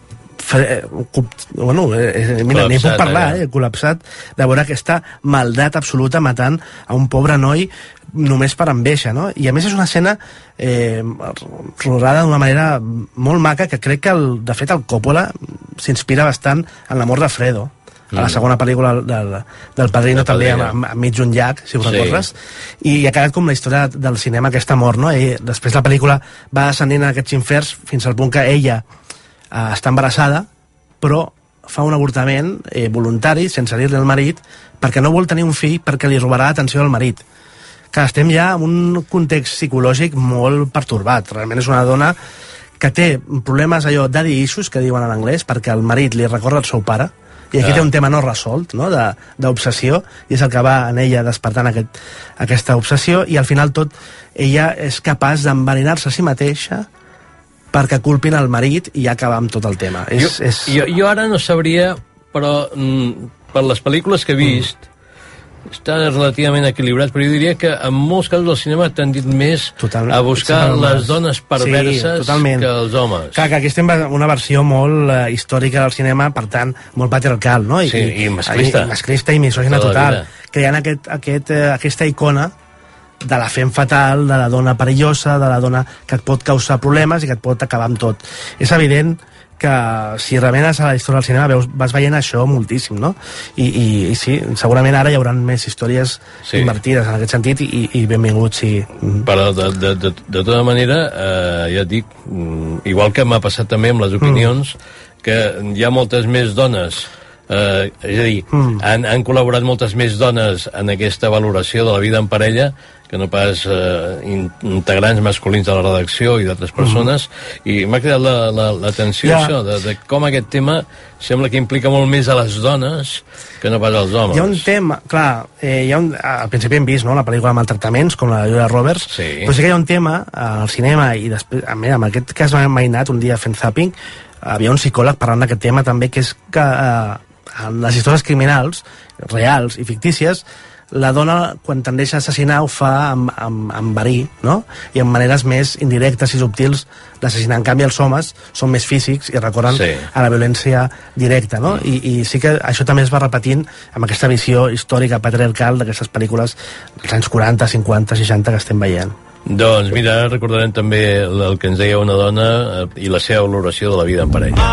Fre... bueno, eh, mira, ni puc parlar, eh, col·lapsat, de veure aquesta maldat absoluta matant a un pobre noi només per enveja, no? I a més és una escena eh, rodada d'una manera molt maca, que crec que el, de fet el Coppola s'inspira bastant en la mort de Fredo, a la segona pel·lícula del, del Padrino, també enmig d'un llac, si ho sí. recordes, i ha quedat com la història del cinema, aquesta mort, no? I després la pel·lícula va descendint en aquests infers fins al punt que ella Uh, està embarassada, però fa un avortament eh, voluntari, sense dir-li al marit, perquè no vol tenir un fill, perquè li robarà l'atenció al marit. Que estem ja en un context psicològic molt pertorbat. Realment és una dona que té problemes, allò, daddy issues, que diuen en anglès, perquè el marit li recorda el seu pare, i aquí ah. té un tema no resolt, no?, d'obsessió, i és el que va en ella despertant aquest, aquesta obsessió, i al final tot, ella és capaç d'enverinar-se a si mateixa perquè culpin el marit i ja acabar amb tot el tema. Jo, és, és... Jo, jo ara no sabria, però mm, per les pel·lícules que he vist mm. està relativament equilibrat, però jo diria que en molts casos el cinema t'han dit més Total, a buscar les dones perverses sí, que els homes. Clar, que aquí estem en una versió molt uh, històrica del cinema, per tant, molt patriarcal, no? I, sí, i, i masclista. I, masclista i misògina total. Creant aquest, aquest, uh, aquesta icona de la fem fatal, de la dona perillosa, de la dona que et pot causar problemes i que et pot acabar amb tot. És evident que si remenes a la història del cinema veus, vas veient això moltíssim, no? I, i, i sí, segurament ara hi haurà més històries sí. invertides en aquest sentit i, i benvinguts, sí. Però de, de, de, de tota manera, eh, ja et dic, igual que m'ha passat també amb les opinions, mm. que hi ha moltes més dones Eh, és a dir, mm. han, han col·laborat moltes més dones en aquesta valoració de la vida en parella que no pas eh, integrants masculins de la redacció i d'altres persones, mm. i m'ha quedat l'atenció la, la, això, de, de com aquest tema sembla que implica molt més a les dones que no pas als homes. Hi ha un tema, clar, eh, hi ha un, al principi hem vist, no?, la pel·lícula de maltractaments, com la de Julia Roberts, sí. però sí que hi ha un tema al cinema, i després, mira, en aquest cas m'ha mainat un dia fent zapping, havia un psicòleg parlant d'aquest tema també, que és que eh, en les històries criminals, reals i fictícies, la dona, quan tendeix a assassinar, ho fa amb, amb, amb verí, no? I amb maneres més indirectes i subtils d'assassinar. En canvi, els homes són més físics i recorren sí. a la violència directa, no? I, I sí que això també es va repetint amb aquesta visió històrica patriarcal d'aquestes pel·lícules dels anys quaranta, cinquanta, seixanta que estem veient. Doncs mira, recordarem també el que ens deia una dona i la seva valoració de la vida en parella.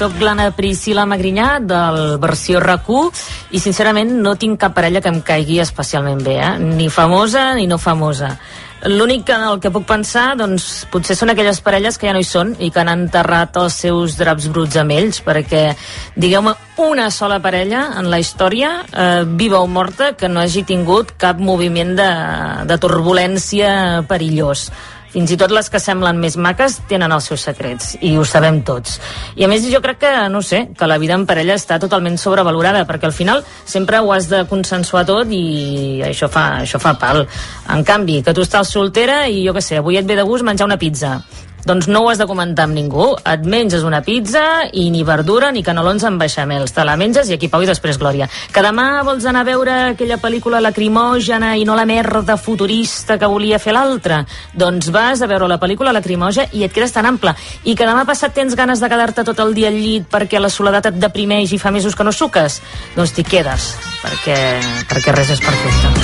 soc l'Anna Priscila Magrinyà, del versió R A C U, i sincerament no tinc cap parella que em caigui especialment bé, eh? Ni famosa ni no famosa. L'únic en el que puc pensar, doncs, potser són aquelles parelles que ja no hi són i que han enterrat els seus draps bruts amb ells, perquè, digueu-me, una sola parella en la història, eh, viva o morta, que no hagi tingut cap moviment de, de turbulència perillós. Fins i tot les que semblen més maques tenen els seus secrets, i ho sabem tots. I a més jo crec que, no sé, que la vida en parella està totalment sobrevalorada, perquè al final sempre ho has de consensuar tot i això fa, això fa pal. En canvi, que tu estàs soltera i jo què sé, avui et ve de gust menjar una pizza. Doncs no ho has de comentar amb ningú. Et menges una pizza i ni verdura ni canelons amb beixamels. Te la menges i aquí pau i després glòria. Que demà vols anar a veure aquella pel·lícula lacrimògena i no la merda futurista que volia fer l'altra? Doncs vas a veure la pel·lícula lacrimògena i et quedes tan ample. I que demà passat tens ganes de quedar-te tot el dia al llit perquè la soledat et deprimeix i fa mesos que no suques? Doncs t'hi quedes, perquè, perquè res és perfecte.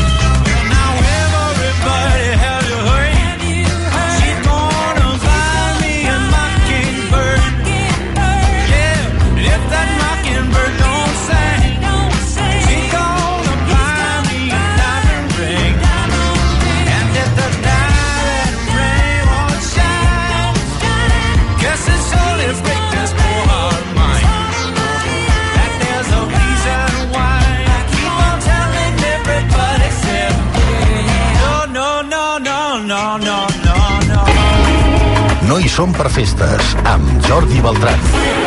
No hi som per festes, amb Jordi Beltrán.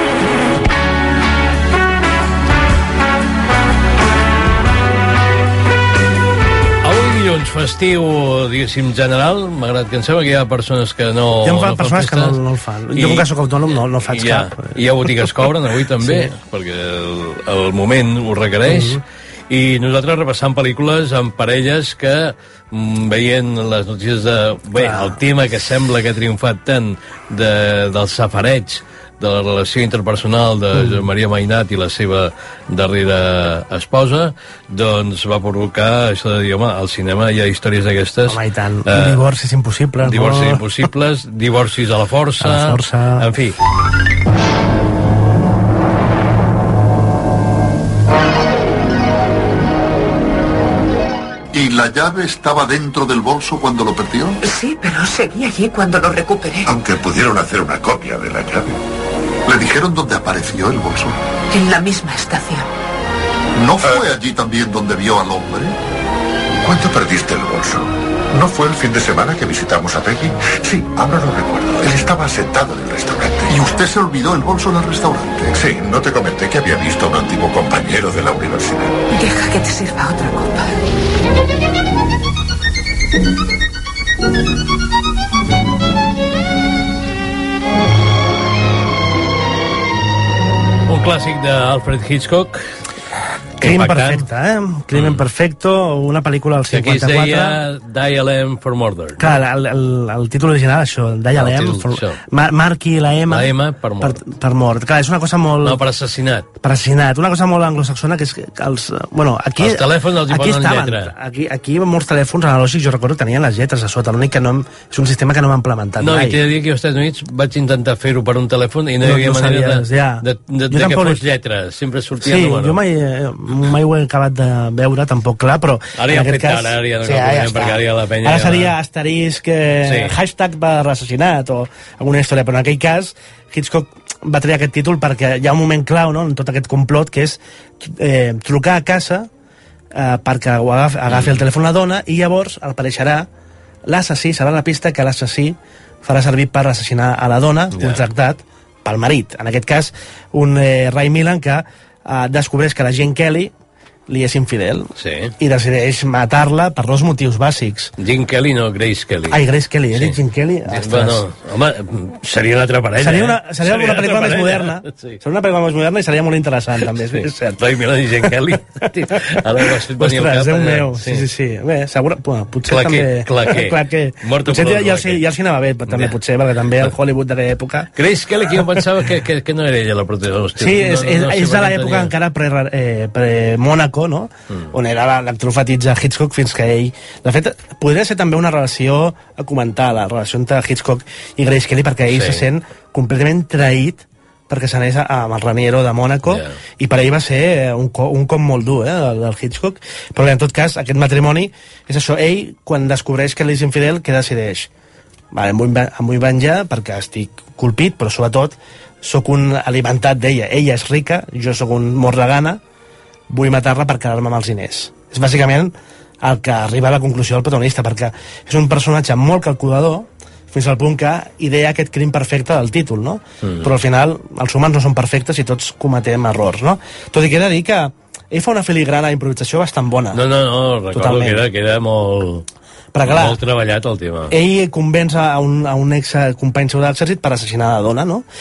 Avui dilluns festiu, diguéssim, general, malgrat que em sembla que hi ha persones que no... Hi ha no persones fan que no, no el fan. I, jo, com que soc autònom, no, no faig ja, cap. Hi ha botigues que obren avui també, sí. Perquè el, el moment ho requereix. Mm-hmm. I nosaltres repassant pel·lícules amb parelles que, mm, veient les notícies de... Bé, ah. el tema que sembla que ha triomfat tant de, del safareig, de la relació interpersonal de mm. Maria Mainat i la seva darrera esposa, doncs va provocar això de dir, home, al cinema hi ha històries d'aquestes... Home, i tant. Eh, divorcis impossibles, divorcis no? impossibles, divorcis a la força... A la força... En fi... ¿Y la llave estaba dentro del bolso cuando lo perdió? Sí, pero seguí allí cuando lo recuperé. Aunque pudieron hacer una copia de la llave. ¿Le dijeron dónde apareció el bolso? En la misma estación. ¿No fue allí también donde vio al hombre? ¿Cuándo perdiste el bolso? ¿No fue el fin de semana que visitamos a Peggy? Sí, ahora lo recuerdo. Él estaba sentado en el restaurante. ¿Y usted se olvidó el bolso en el restaurante? Sí, no te comenté que había visto a un antiguo compañero de la universidad. Deja que te sirva otra copa. Un clàssic d'Alfred Hitchcock. Crimen perfecte, eh? Crimen mm. perfecto, una pel·lícula del cinquanta-quatre. Aquí es deia Dial M for Murder. Clar, el, el, el títol original, això, Dial M for... Mar marqui la M... La M per mort. Per, per mort. Clar, és una cosa molt... No, per assassinat. Per assassinat. Una cosa molt anglosaxona, que és que els... Bueno, aquí... Els telèfons els hi posen lletra. Aquí, aquí molts telèfons analògics, jo recordo, tenien les lletres a sota. L'únic que no... És un sistema que no m'ha implementat no, mai. No, i t'he de dir que als Estats Units vaig intentar fer-ho per un telèfon i no, no hi havia no manera sabies, de, ja. de, de, de, de que fos lletres. Sempre sortia sí, número. Jo mai, mai ho he acabat de veure, tampoc clar, però... Ara ja ho fet cas, ara, ara ja no sí, cal ja perquè ara ja la penya... Ara ja seria va... asterisc, eh, sí. hashtag per assassinat o alguna història, però en aquell cas Hitchcock va triar aquest títol perquè hi ha un moment clau, no?, en tot aquest complot, que és eh, trucar a casa eh, perquè agafi, agafi el telèfon la dona i llavors apareixerà l'assassí, serà la pista que l'assassí farà servir per assassinar a la dona, yeah. contractat pel marit. En aquest cas, un eh, Ray Milland que eh, descobreix que la Jane Kelly li és infidel sí. i decideix matar-la per dos motius bàsics. Jane Kelly, no Grace Kelly. Ai, Grace Kelly, he dit Jane Kelly? Bueno, home, seria una altra parella. Seria una, eh? seria seria una pel·lícula més moderna. Sí. Seria una pel·lícula més moderna i seria molt interessant, també, sí. és cert. Ray Milland i Jane Kelly. Ara ho has fet venir al cap. Ostres, Déu meu, sí, sí, sí. Bé, segur, bueno, potser clar també... Que, clar que. Clar que. Morto potser ja, ja, ja el cinema bé, també, ja. potser, perquè també el Hollywood d'aquella època... Grace Kelly, que jo pensava que, que, que no era ella la protagonista. Sí, és, no, no, no, és de l'època encara pre-Mónaco, no? Mm. On era l'actrofatitza Hitchcock fins que ell... De fet, podria ser també una relació a comentar, la relació entre Hitchcock i Grace Kelly, perquè ell sí. se sent completament traït perquè s'anés amb el Raniero de Mònaco, yeah. i per ell va ser un, co un cop molt dur, eh, el, el Hitchcock, però bé, en tot cas, aquest matrimoni és això, ell, quan descobreix que ell és infidel, què decideix? Vale, em, vull, em vull venjar perquè estic colpit, però sobretot sóc un alimentat d'ella, ella és rica, jo sóc un mort de gana, vull matar-la per quedar-me amb els diners. És bàsicament el que arriba a la conclusió del protagonista, perquè és un personatge molt calculador, fins al punt que idea aquest crim perfecte del títol, no? Mm. Però al final els humans no són perfectes i tots cometem errors, no? Tot i que he de dir que ell fa una filigrana improvisació bastant bona. No, no, no, recordo Totalment. que era, que era molt, Però, clar, molt treballat el tema. Ell convenç a un, a un ex company seu d'exèrcit per assassinar la dona, no?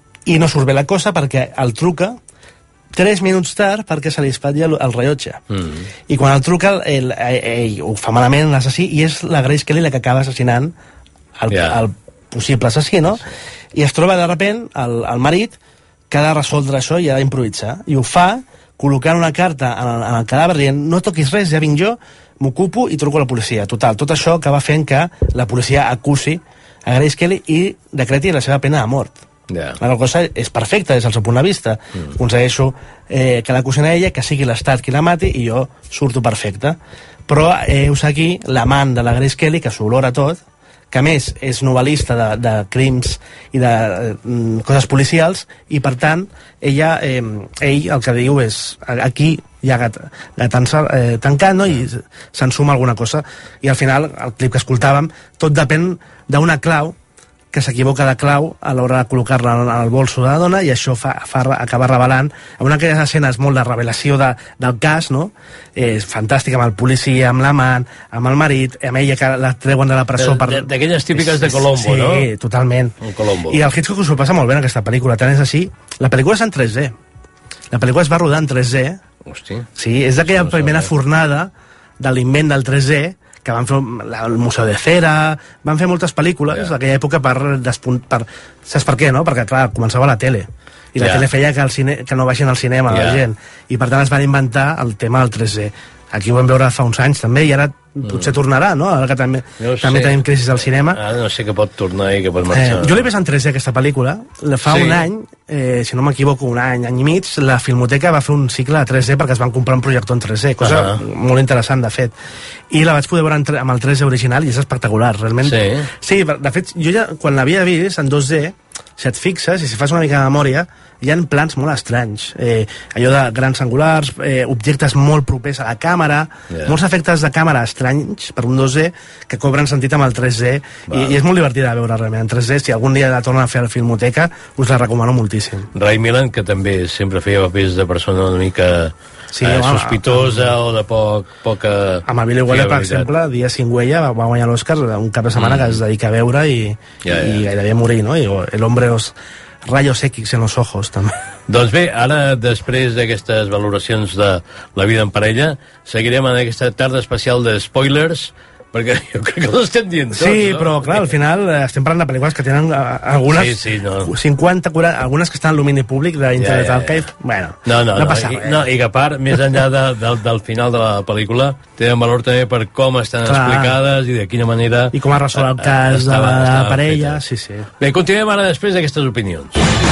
I no surt bé la cosa perquè el truca tres minuts tard perquè se li espatlli el, el rellotge. Mm. I quan el truca, ell, ell, ell ho fa malament, l'assassí, i és la Grace Kelly la que acaba assassinant el, yeah. el possible assassí, no? I es troba de repent el, el marit que ha de resoldre això i ha d'improvisar. I ho fa col·locant una carta en el, en el cadàver dient no toquis res, ja vinc jo, m'ocupo i truco a la policia. Total, tot això acaba fent que la policia acusi a Grace Kelly i decreti la seva pena de mort. Yeah. La cosa és perfecta des del seu punt de vista. Mm. Aconsegueixo eh, que l'acusin a ella, que sigui l'Estat qui la mati i jo surto perfecte. Però eh, heus aquí l'amant de la Grace Kelly, que s'olora tot, que a més és novel·lista de, de crims i de eh, coses policials, i per tant ella, eh, ell el que diu és aquí hi ha gat, gatant-se eh, tancant, no? I se'n suma alguna cosa, i al final el clip que escoltàvem tot depèn d'una clau que s'equivoca de clau a l'hora de col·locar-la al bolso de la dona, i això fa, fa acabar revelant una d'aquelles escenes molt de revelació de, del cas, no? És fantàstica, amb el policia, amb l'amant, amb el marit, amb ella que la treuen de la presó per... D'aquelles típiques de Colombo, sí, no? Sí, totalment. Colombo. I el Hitchcock s'ho passa molt bé en aquesta pel·lícula, tant és així. La pel·lícula és en tres D. La pel·lícula es va rodar en tres D. Hosti. Sí, és d'aquella primera fornada de l'invent del tres D, que van fer el Museu de Cera, van fer moltes pel·lícules yeah. d'aquella època per despunt... Per, saps per què, no? Perquè, clar, començava la tele. I la yeah. tele feia que, el cine, que no baixin al cinema yeah. la gent. I per tant es van inventar el tema del tres D. Aquí ho vam veure fa uns anys també, i ara mm. potser tornarà, no? Ara que també, no també tenim crisis al cinema. Ara no sé què pot tornar i què pot marxar. Eh, jo l'he vist en tres D, aquesta pel·lícula. Fa sí. un any, eh, si no m'equivoco, un any, any i mig, la Filmoteca va fer un cicle de tres D perquè es van comprar un projector en tres D, cosa uh -huh. molt interessant, de fet. I la vaig poder veure amb el tres D original i és espectacular, realment. Sí, sí, de fet, jo ja, quan l'havia vist en dos D, si et fixes i si fas una mica de memòria, hi ha plans molt estranys, eh, allò de grans angulars, eh, objectes molt propers a la càmera, yeah. molts efectes de càmera estranys per un dos D que cobren sentit amb el tres D, i, i és molt divertida de veure realment en tres D. Si algun dia la tornen a fer a la Filmoteca, us la recomano moltíssim. Ray Milland, que també sempre feia papers de persona una mica sí, eh, home, sospitosa amb, o de poc, poca... Amb el Billy Wilder, per exemple, Dia sin huella, va, va guanyar l'Oscar un cap de setmana mm. que es dedica a veure i, ja, ja. i gairebé a morir, no? I el hombre os... rayos X en los ojos, també. Doncs bé, ara, després d'aquestes valoracions de la vida en parella, seguirem en aquesta tarda especial de spoilers, perquè jo crec que ho estem dient tots, sí, no? però clar, al final estem parlant de pel·lícules que tenen uh, algunes sí, sí, no. cinquanta, quaranta, algunes que estan al domini públic d'Internet ja, ja, ja. Archive, bueno, no, no, no, no passa i, res. No, i que a part, més enllà de, de, del final de la pel·lícula, tenen valor també per com estan clar. explicades i de quina manera... I com ha resolt el cas estava, de la, la parella, feta. sí, sí. Bé, continuem ara després d'aquestes opinions.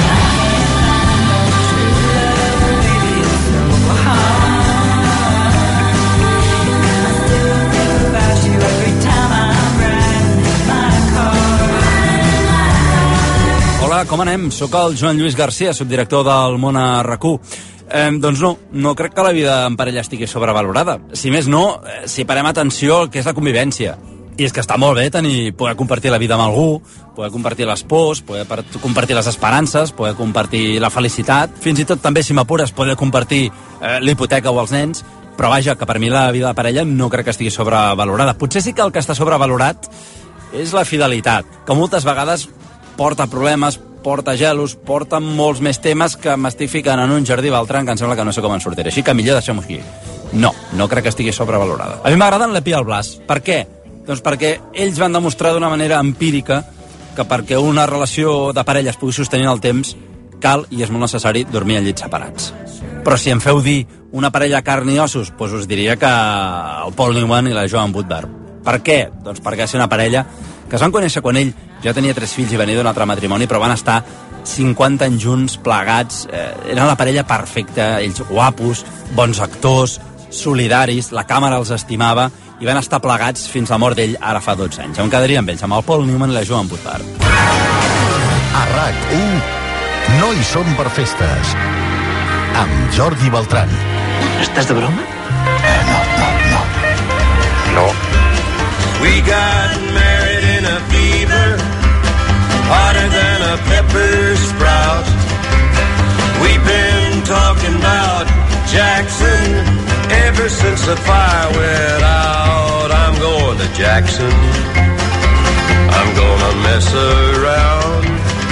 Hola, com anem? Soc el Joan Lluís Garcia, subdirector del Món a R A C U. Eh, doncs no, no crec que la vida en parella estigui sobrevalorada. Si més no, eh, si parem atenció al que és la convivència. I és que està molt bé tenir, poder compartir la vida amb algú, poder compartir les pors, poder compartir les esperances, poder compartir la felicitat, fins i tot també, si m'apures, poder compartir eh, l'hipoteca o els nens, però vaja, que per mi la vida de parella no crec que estigui sobrevalorada. Potser sí que el que està sobrevalorat és la fidelitat, que moltes vegades porta problemes, porta gelos, porta molts més temes que m'estic ficant en un jardí Beltran que em sembla que no sé com en sortiré. Així que millor deixem-ho aquí. No, no crec que estigui sobrevalorada. A mi m'agrada en l'Epi i el Blas. Per què? Doncs perquè ells van demostrar d'una manera empírica que perquè una relació de parella es pugui sostenir en el temps cal i és molt necessari dormir en llits separats. Però si em feu dir una parella carn i ossos, doncs us diria que el Paul Newman i la Joan Woodward. Per què? Doncs perquè va ser una parella que es van conèixer quan ell ja tenia tres fills i venia d'un altre matrimoni, però van estar cinquanta anys junts, plegats, eh, eren la parella perfecta, ells guapos, bons actors, solidaris, la càmera els estimava, i van estar plegats fins la mort d'ell ara fa dotze anys. On quedaria amb ells? Amb el Paul Newman i la Joan Butard. A RAC u, no hi som per festes. Amb Jordi Beltrán. Estàs de broma? No, no, no. No. We got married in a fever, hotter than a pepper sprout. We've been talking about Jackson ever since the fire went out. I'm going to Jackson, I'm gonna mess around.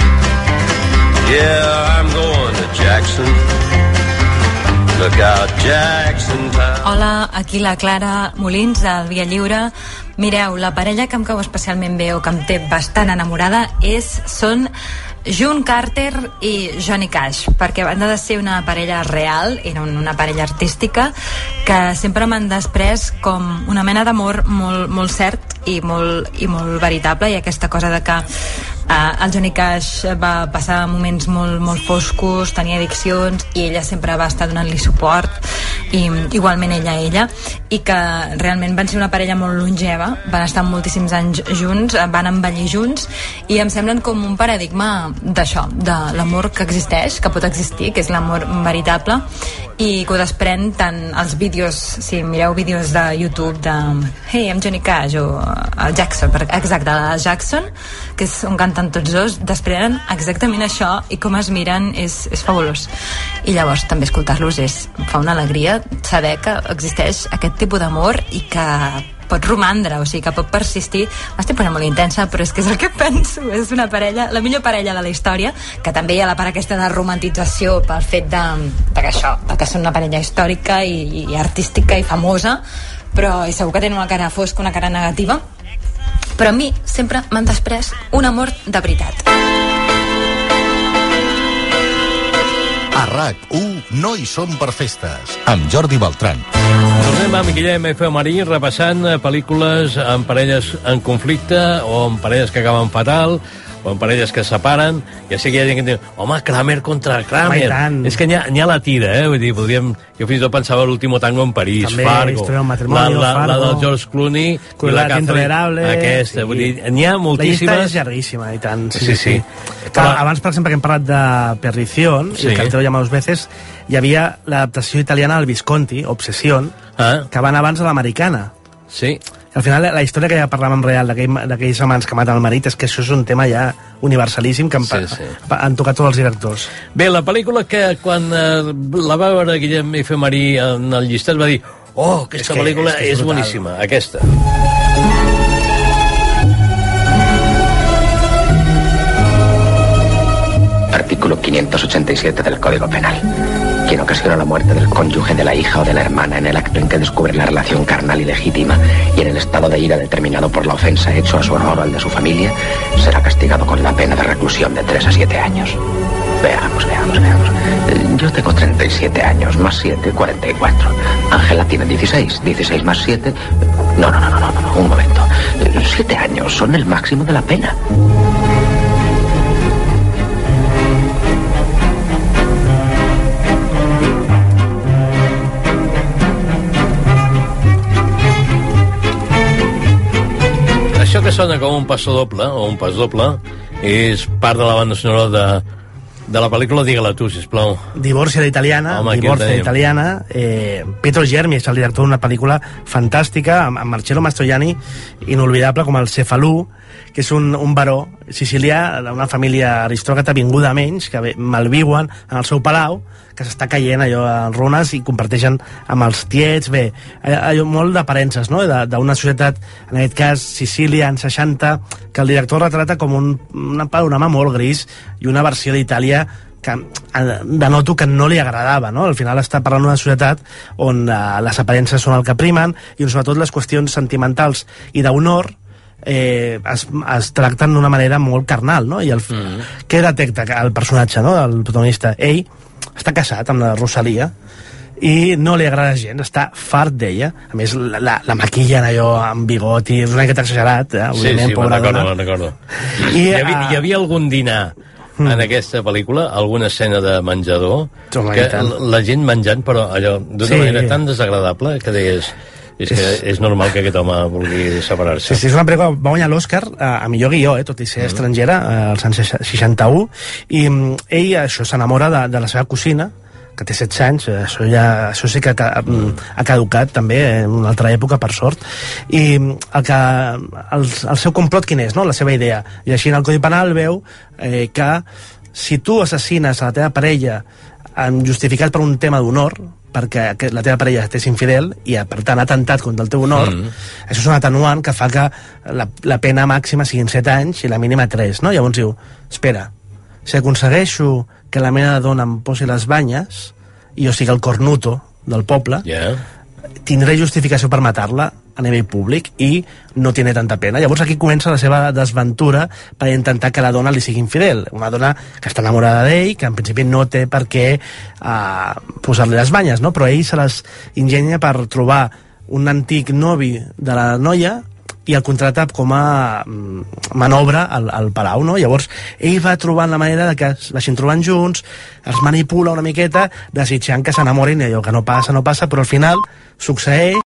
Yeah, I'm going to Jackson. Look out, Jackson Town. Hola, aquí la Clara Molins, del Via Lliure. Mireu, la parella que em cau especialment bé o que em té bastant enamorada és, són June Carter i Johnny Cash, perquè a banda de ser una parella real, era una parella artística que sempre m'han desprès com una mena d'amor molt, molt cert i molt, i molt veritable, i aquesta cosa de que Uh, el Johnny Cash va passar moments molt, molt foscos, tenia addiccions, i ella sempre va estar donant-li suport, i igualment ella a ella, i que realment van ser una parella molt longeva, van estar moltíssims anys junts, van envellir junts, i em semblen com un paradigma d'això, de l'amor que existeix, que pot existir, que és l'amor veritable, i que ho desprèn tant els vídeos, si mireu vídeos de YouTube de Hey, I'm Johnny Cash, o el Jackson, exacte, la Jackson, que és un cantant tots dos, desprenen exactament això, i com es miren és, és fabulós. I llavors també escoltar-los és, fa una alegria saber que existeix aquest tipus d'amor i que pot romandre, o sigui, que pot persistir. M'estic posant molt intensa, però és que és el que penso. És una parella, la millor parella de la història, que també hi ha la part aquesta de romantització pel fet de, de que això, de que són una parella històrica i, i artística i famosa, però i segur que tenen una cara fosca, una cara negativa, però a mi sempre m'han després un amor de veritat. A RAC u, no hi som per festes. Amb Jordi Beltrán. Tornem amb Guillem F. Marí repassant pel·lícules amb parelles en conflicte o amb parelles que acaben fatal o amb parelles que es separen, ja sé que hi ha gent que diu, home, Kramer contra Kramer. És que n'hi ha, ha la tira, eh? Vull dir, podríem... Jo fins i tot pensava l'Último Tango en París, també, Fargo, la, la, la del George Clooney, i la Catherine, aquesta, sí. Vull dir, n'hi ha moltíssimes... La llista és llarguíssima, i tant. Sí, sí. sí. sí. Però, abans, per exemple, que hem parlat de Perdición, sí. El Cartero llama dos veces, hi havia l'adaptació italiana del Visconti, Obsession, ah. que va anar abans de l'americana. Sí. Al final, la història que ja parlàvem real d'aquells amants que maten el marit és que això és un tema ja universalíssim que han, sí, sí. han tocat tots els directors. Bé, la pel·lícula que quan eh, la va veure Guillem F. Marí en el llistat va dir, oh, aquesta és que, pel·lícula és, que és, és boníssima, aquesta. Artículo quinientos ochenta y siete del Código Penal. Quien ocasiona la muerte del cónyuge, de la hija o de la hermana en el acto en que descubre la relación carnal ilegítima y en el estado de ira determinado por la ofensa hecho a su honor o al de su familia, será castigado con la pena de reclusión de tres a siete años. Veamos, veamos, veamos. Yo tengo treinta y siete años, más siete, cuarenta y cuatro. Ángela tiene dieciséis, dieciséis más siete... No, no, no, no, no, no, un momento. siete años son el máximo de la pena. Això que sona com un passo doble o un pas doble és part de la banda sonora de, de la pel·lícula. Digue-la tu, sisplau. Divorcia l'italiana. Home, Divorcia l'italiana. Eh, Pietro Germi és el director d'una pel·lícula fantàstica amb, amb Marcello Mastroianni, inolvidable, com el Cefalù, que és un, un baró sicilià d'una família aristòcrata vinguda a menys, que malviuen en el seu palau, que s'està caient allò en runes i comparteixen amb els tiets. Bé, allò molt d'aparences, no?, d'una societat, en aquest cas Sicília, en seixanta, que el director retrata com un, un panorama molt gris i una versió d'Itàlia que denoto que no li agradava, no? Al final està parlant d'una societat on uh, les aparences són el que primen i on sobretot les qüestions sentimentals i d'honor eh, es, es tracten d'una manera molt carnal, no? I el, mm. què detecta el personatge, no?, del protagonista? Ell està casat amb la Rosalia i no li agrada gent, està fart d'ella. A més, la, la, la maquillen allò amb bigoti, és una miqueta exagerat, eh? Sí, sí, me'n recordo, me'n recordo. I, hi, havia, hi havia algun dinar mm. en aquesta pel·lícula, alguna escena de menjador, Toma, que la gent menjant, però allò d'una sí. manera tan desagradable que deies... És que és normal que aquest home vulgui separar-se. Sí, sí, és una pel·lícula que va guanyar l'Oscar a, a millor guió, eh, tot i ser mm. estrangera, als anys seixanta-u, i ell, això, s'enamora de, de la seva cosina, que té setze anys, això, ja, això sí que ha, ha caducat també en una altra època, per sort, i el, que, el, el seu complot quin és, no? La seva idea, i així en el Codi Penal veu eh, que si tu assassines a la teva parella en justificat per un tema d'honor, perquè la teva parella t'és infidel i per tant ha atemptat contra el teu honor, mm. això és un atenuant que fa que la, la pena màxima siguin set anys i la mínima tres, no? Llavors diu, espera, si aconsegueixo que la meva dona em posi les banyes i jo sigui el cornuto del poble, yeah. tindré justificació per matar-la a nivell públic i no tiene tanta pena. Llavors aquí comença la seva desventura per intentar que la dona li sigui infidel. Una dona que està enamorada d'ell, que en principi no té per què uh, posar-li les banyes, no? Però ell se les ingenia per trobar un antic novi de la noia i el contrata com a manobra al, al palau, no? Llavors ell va trobant la manera de que es vagin trobant junts, els manipula una miqueta desitjant que s'enamorin i allò que no passa, no passa, però al final succeeix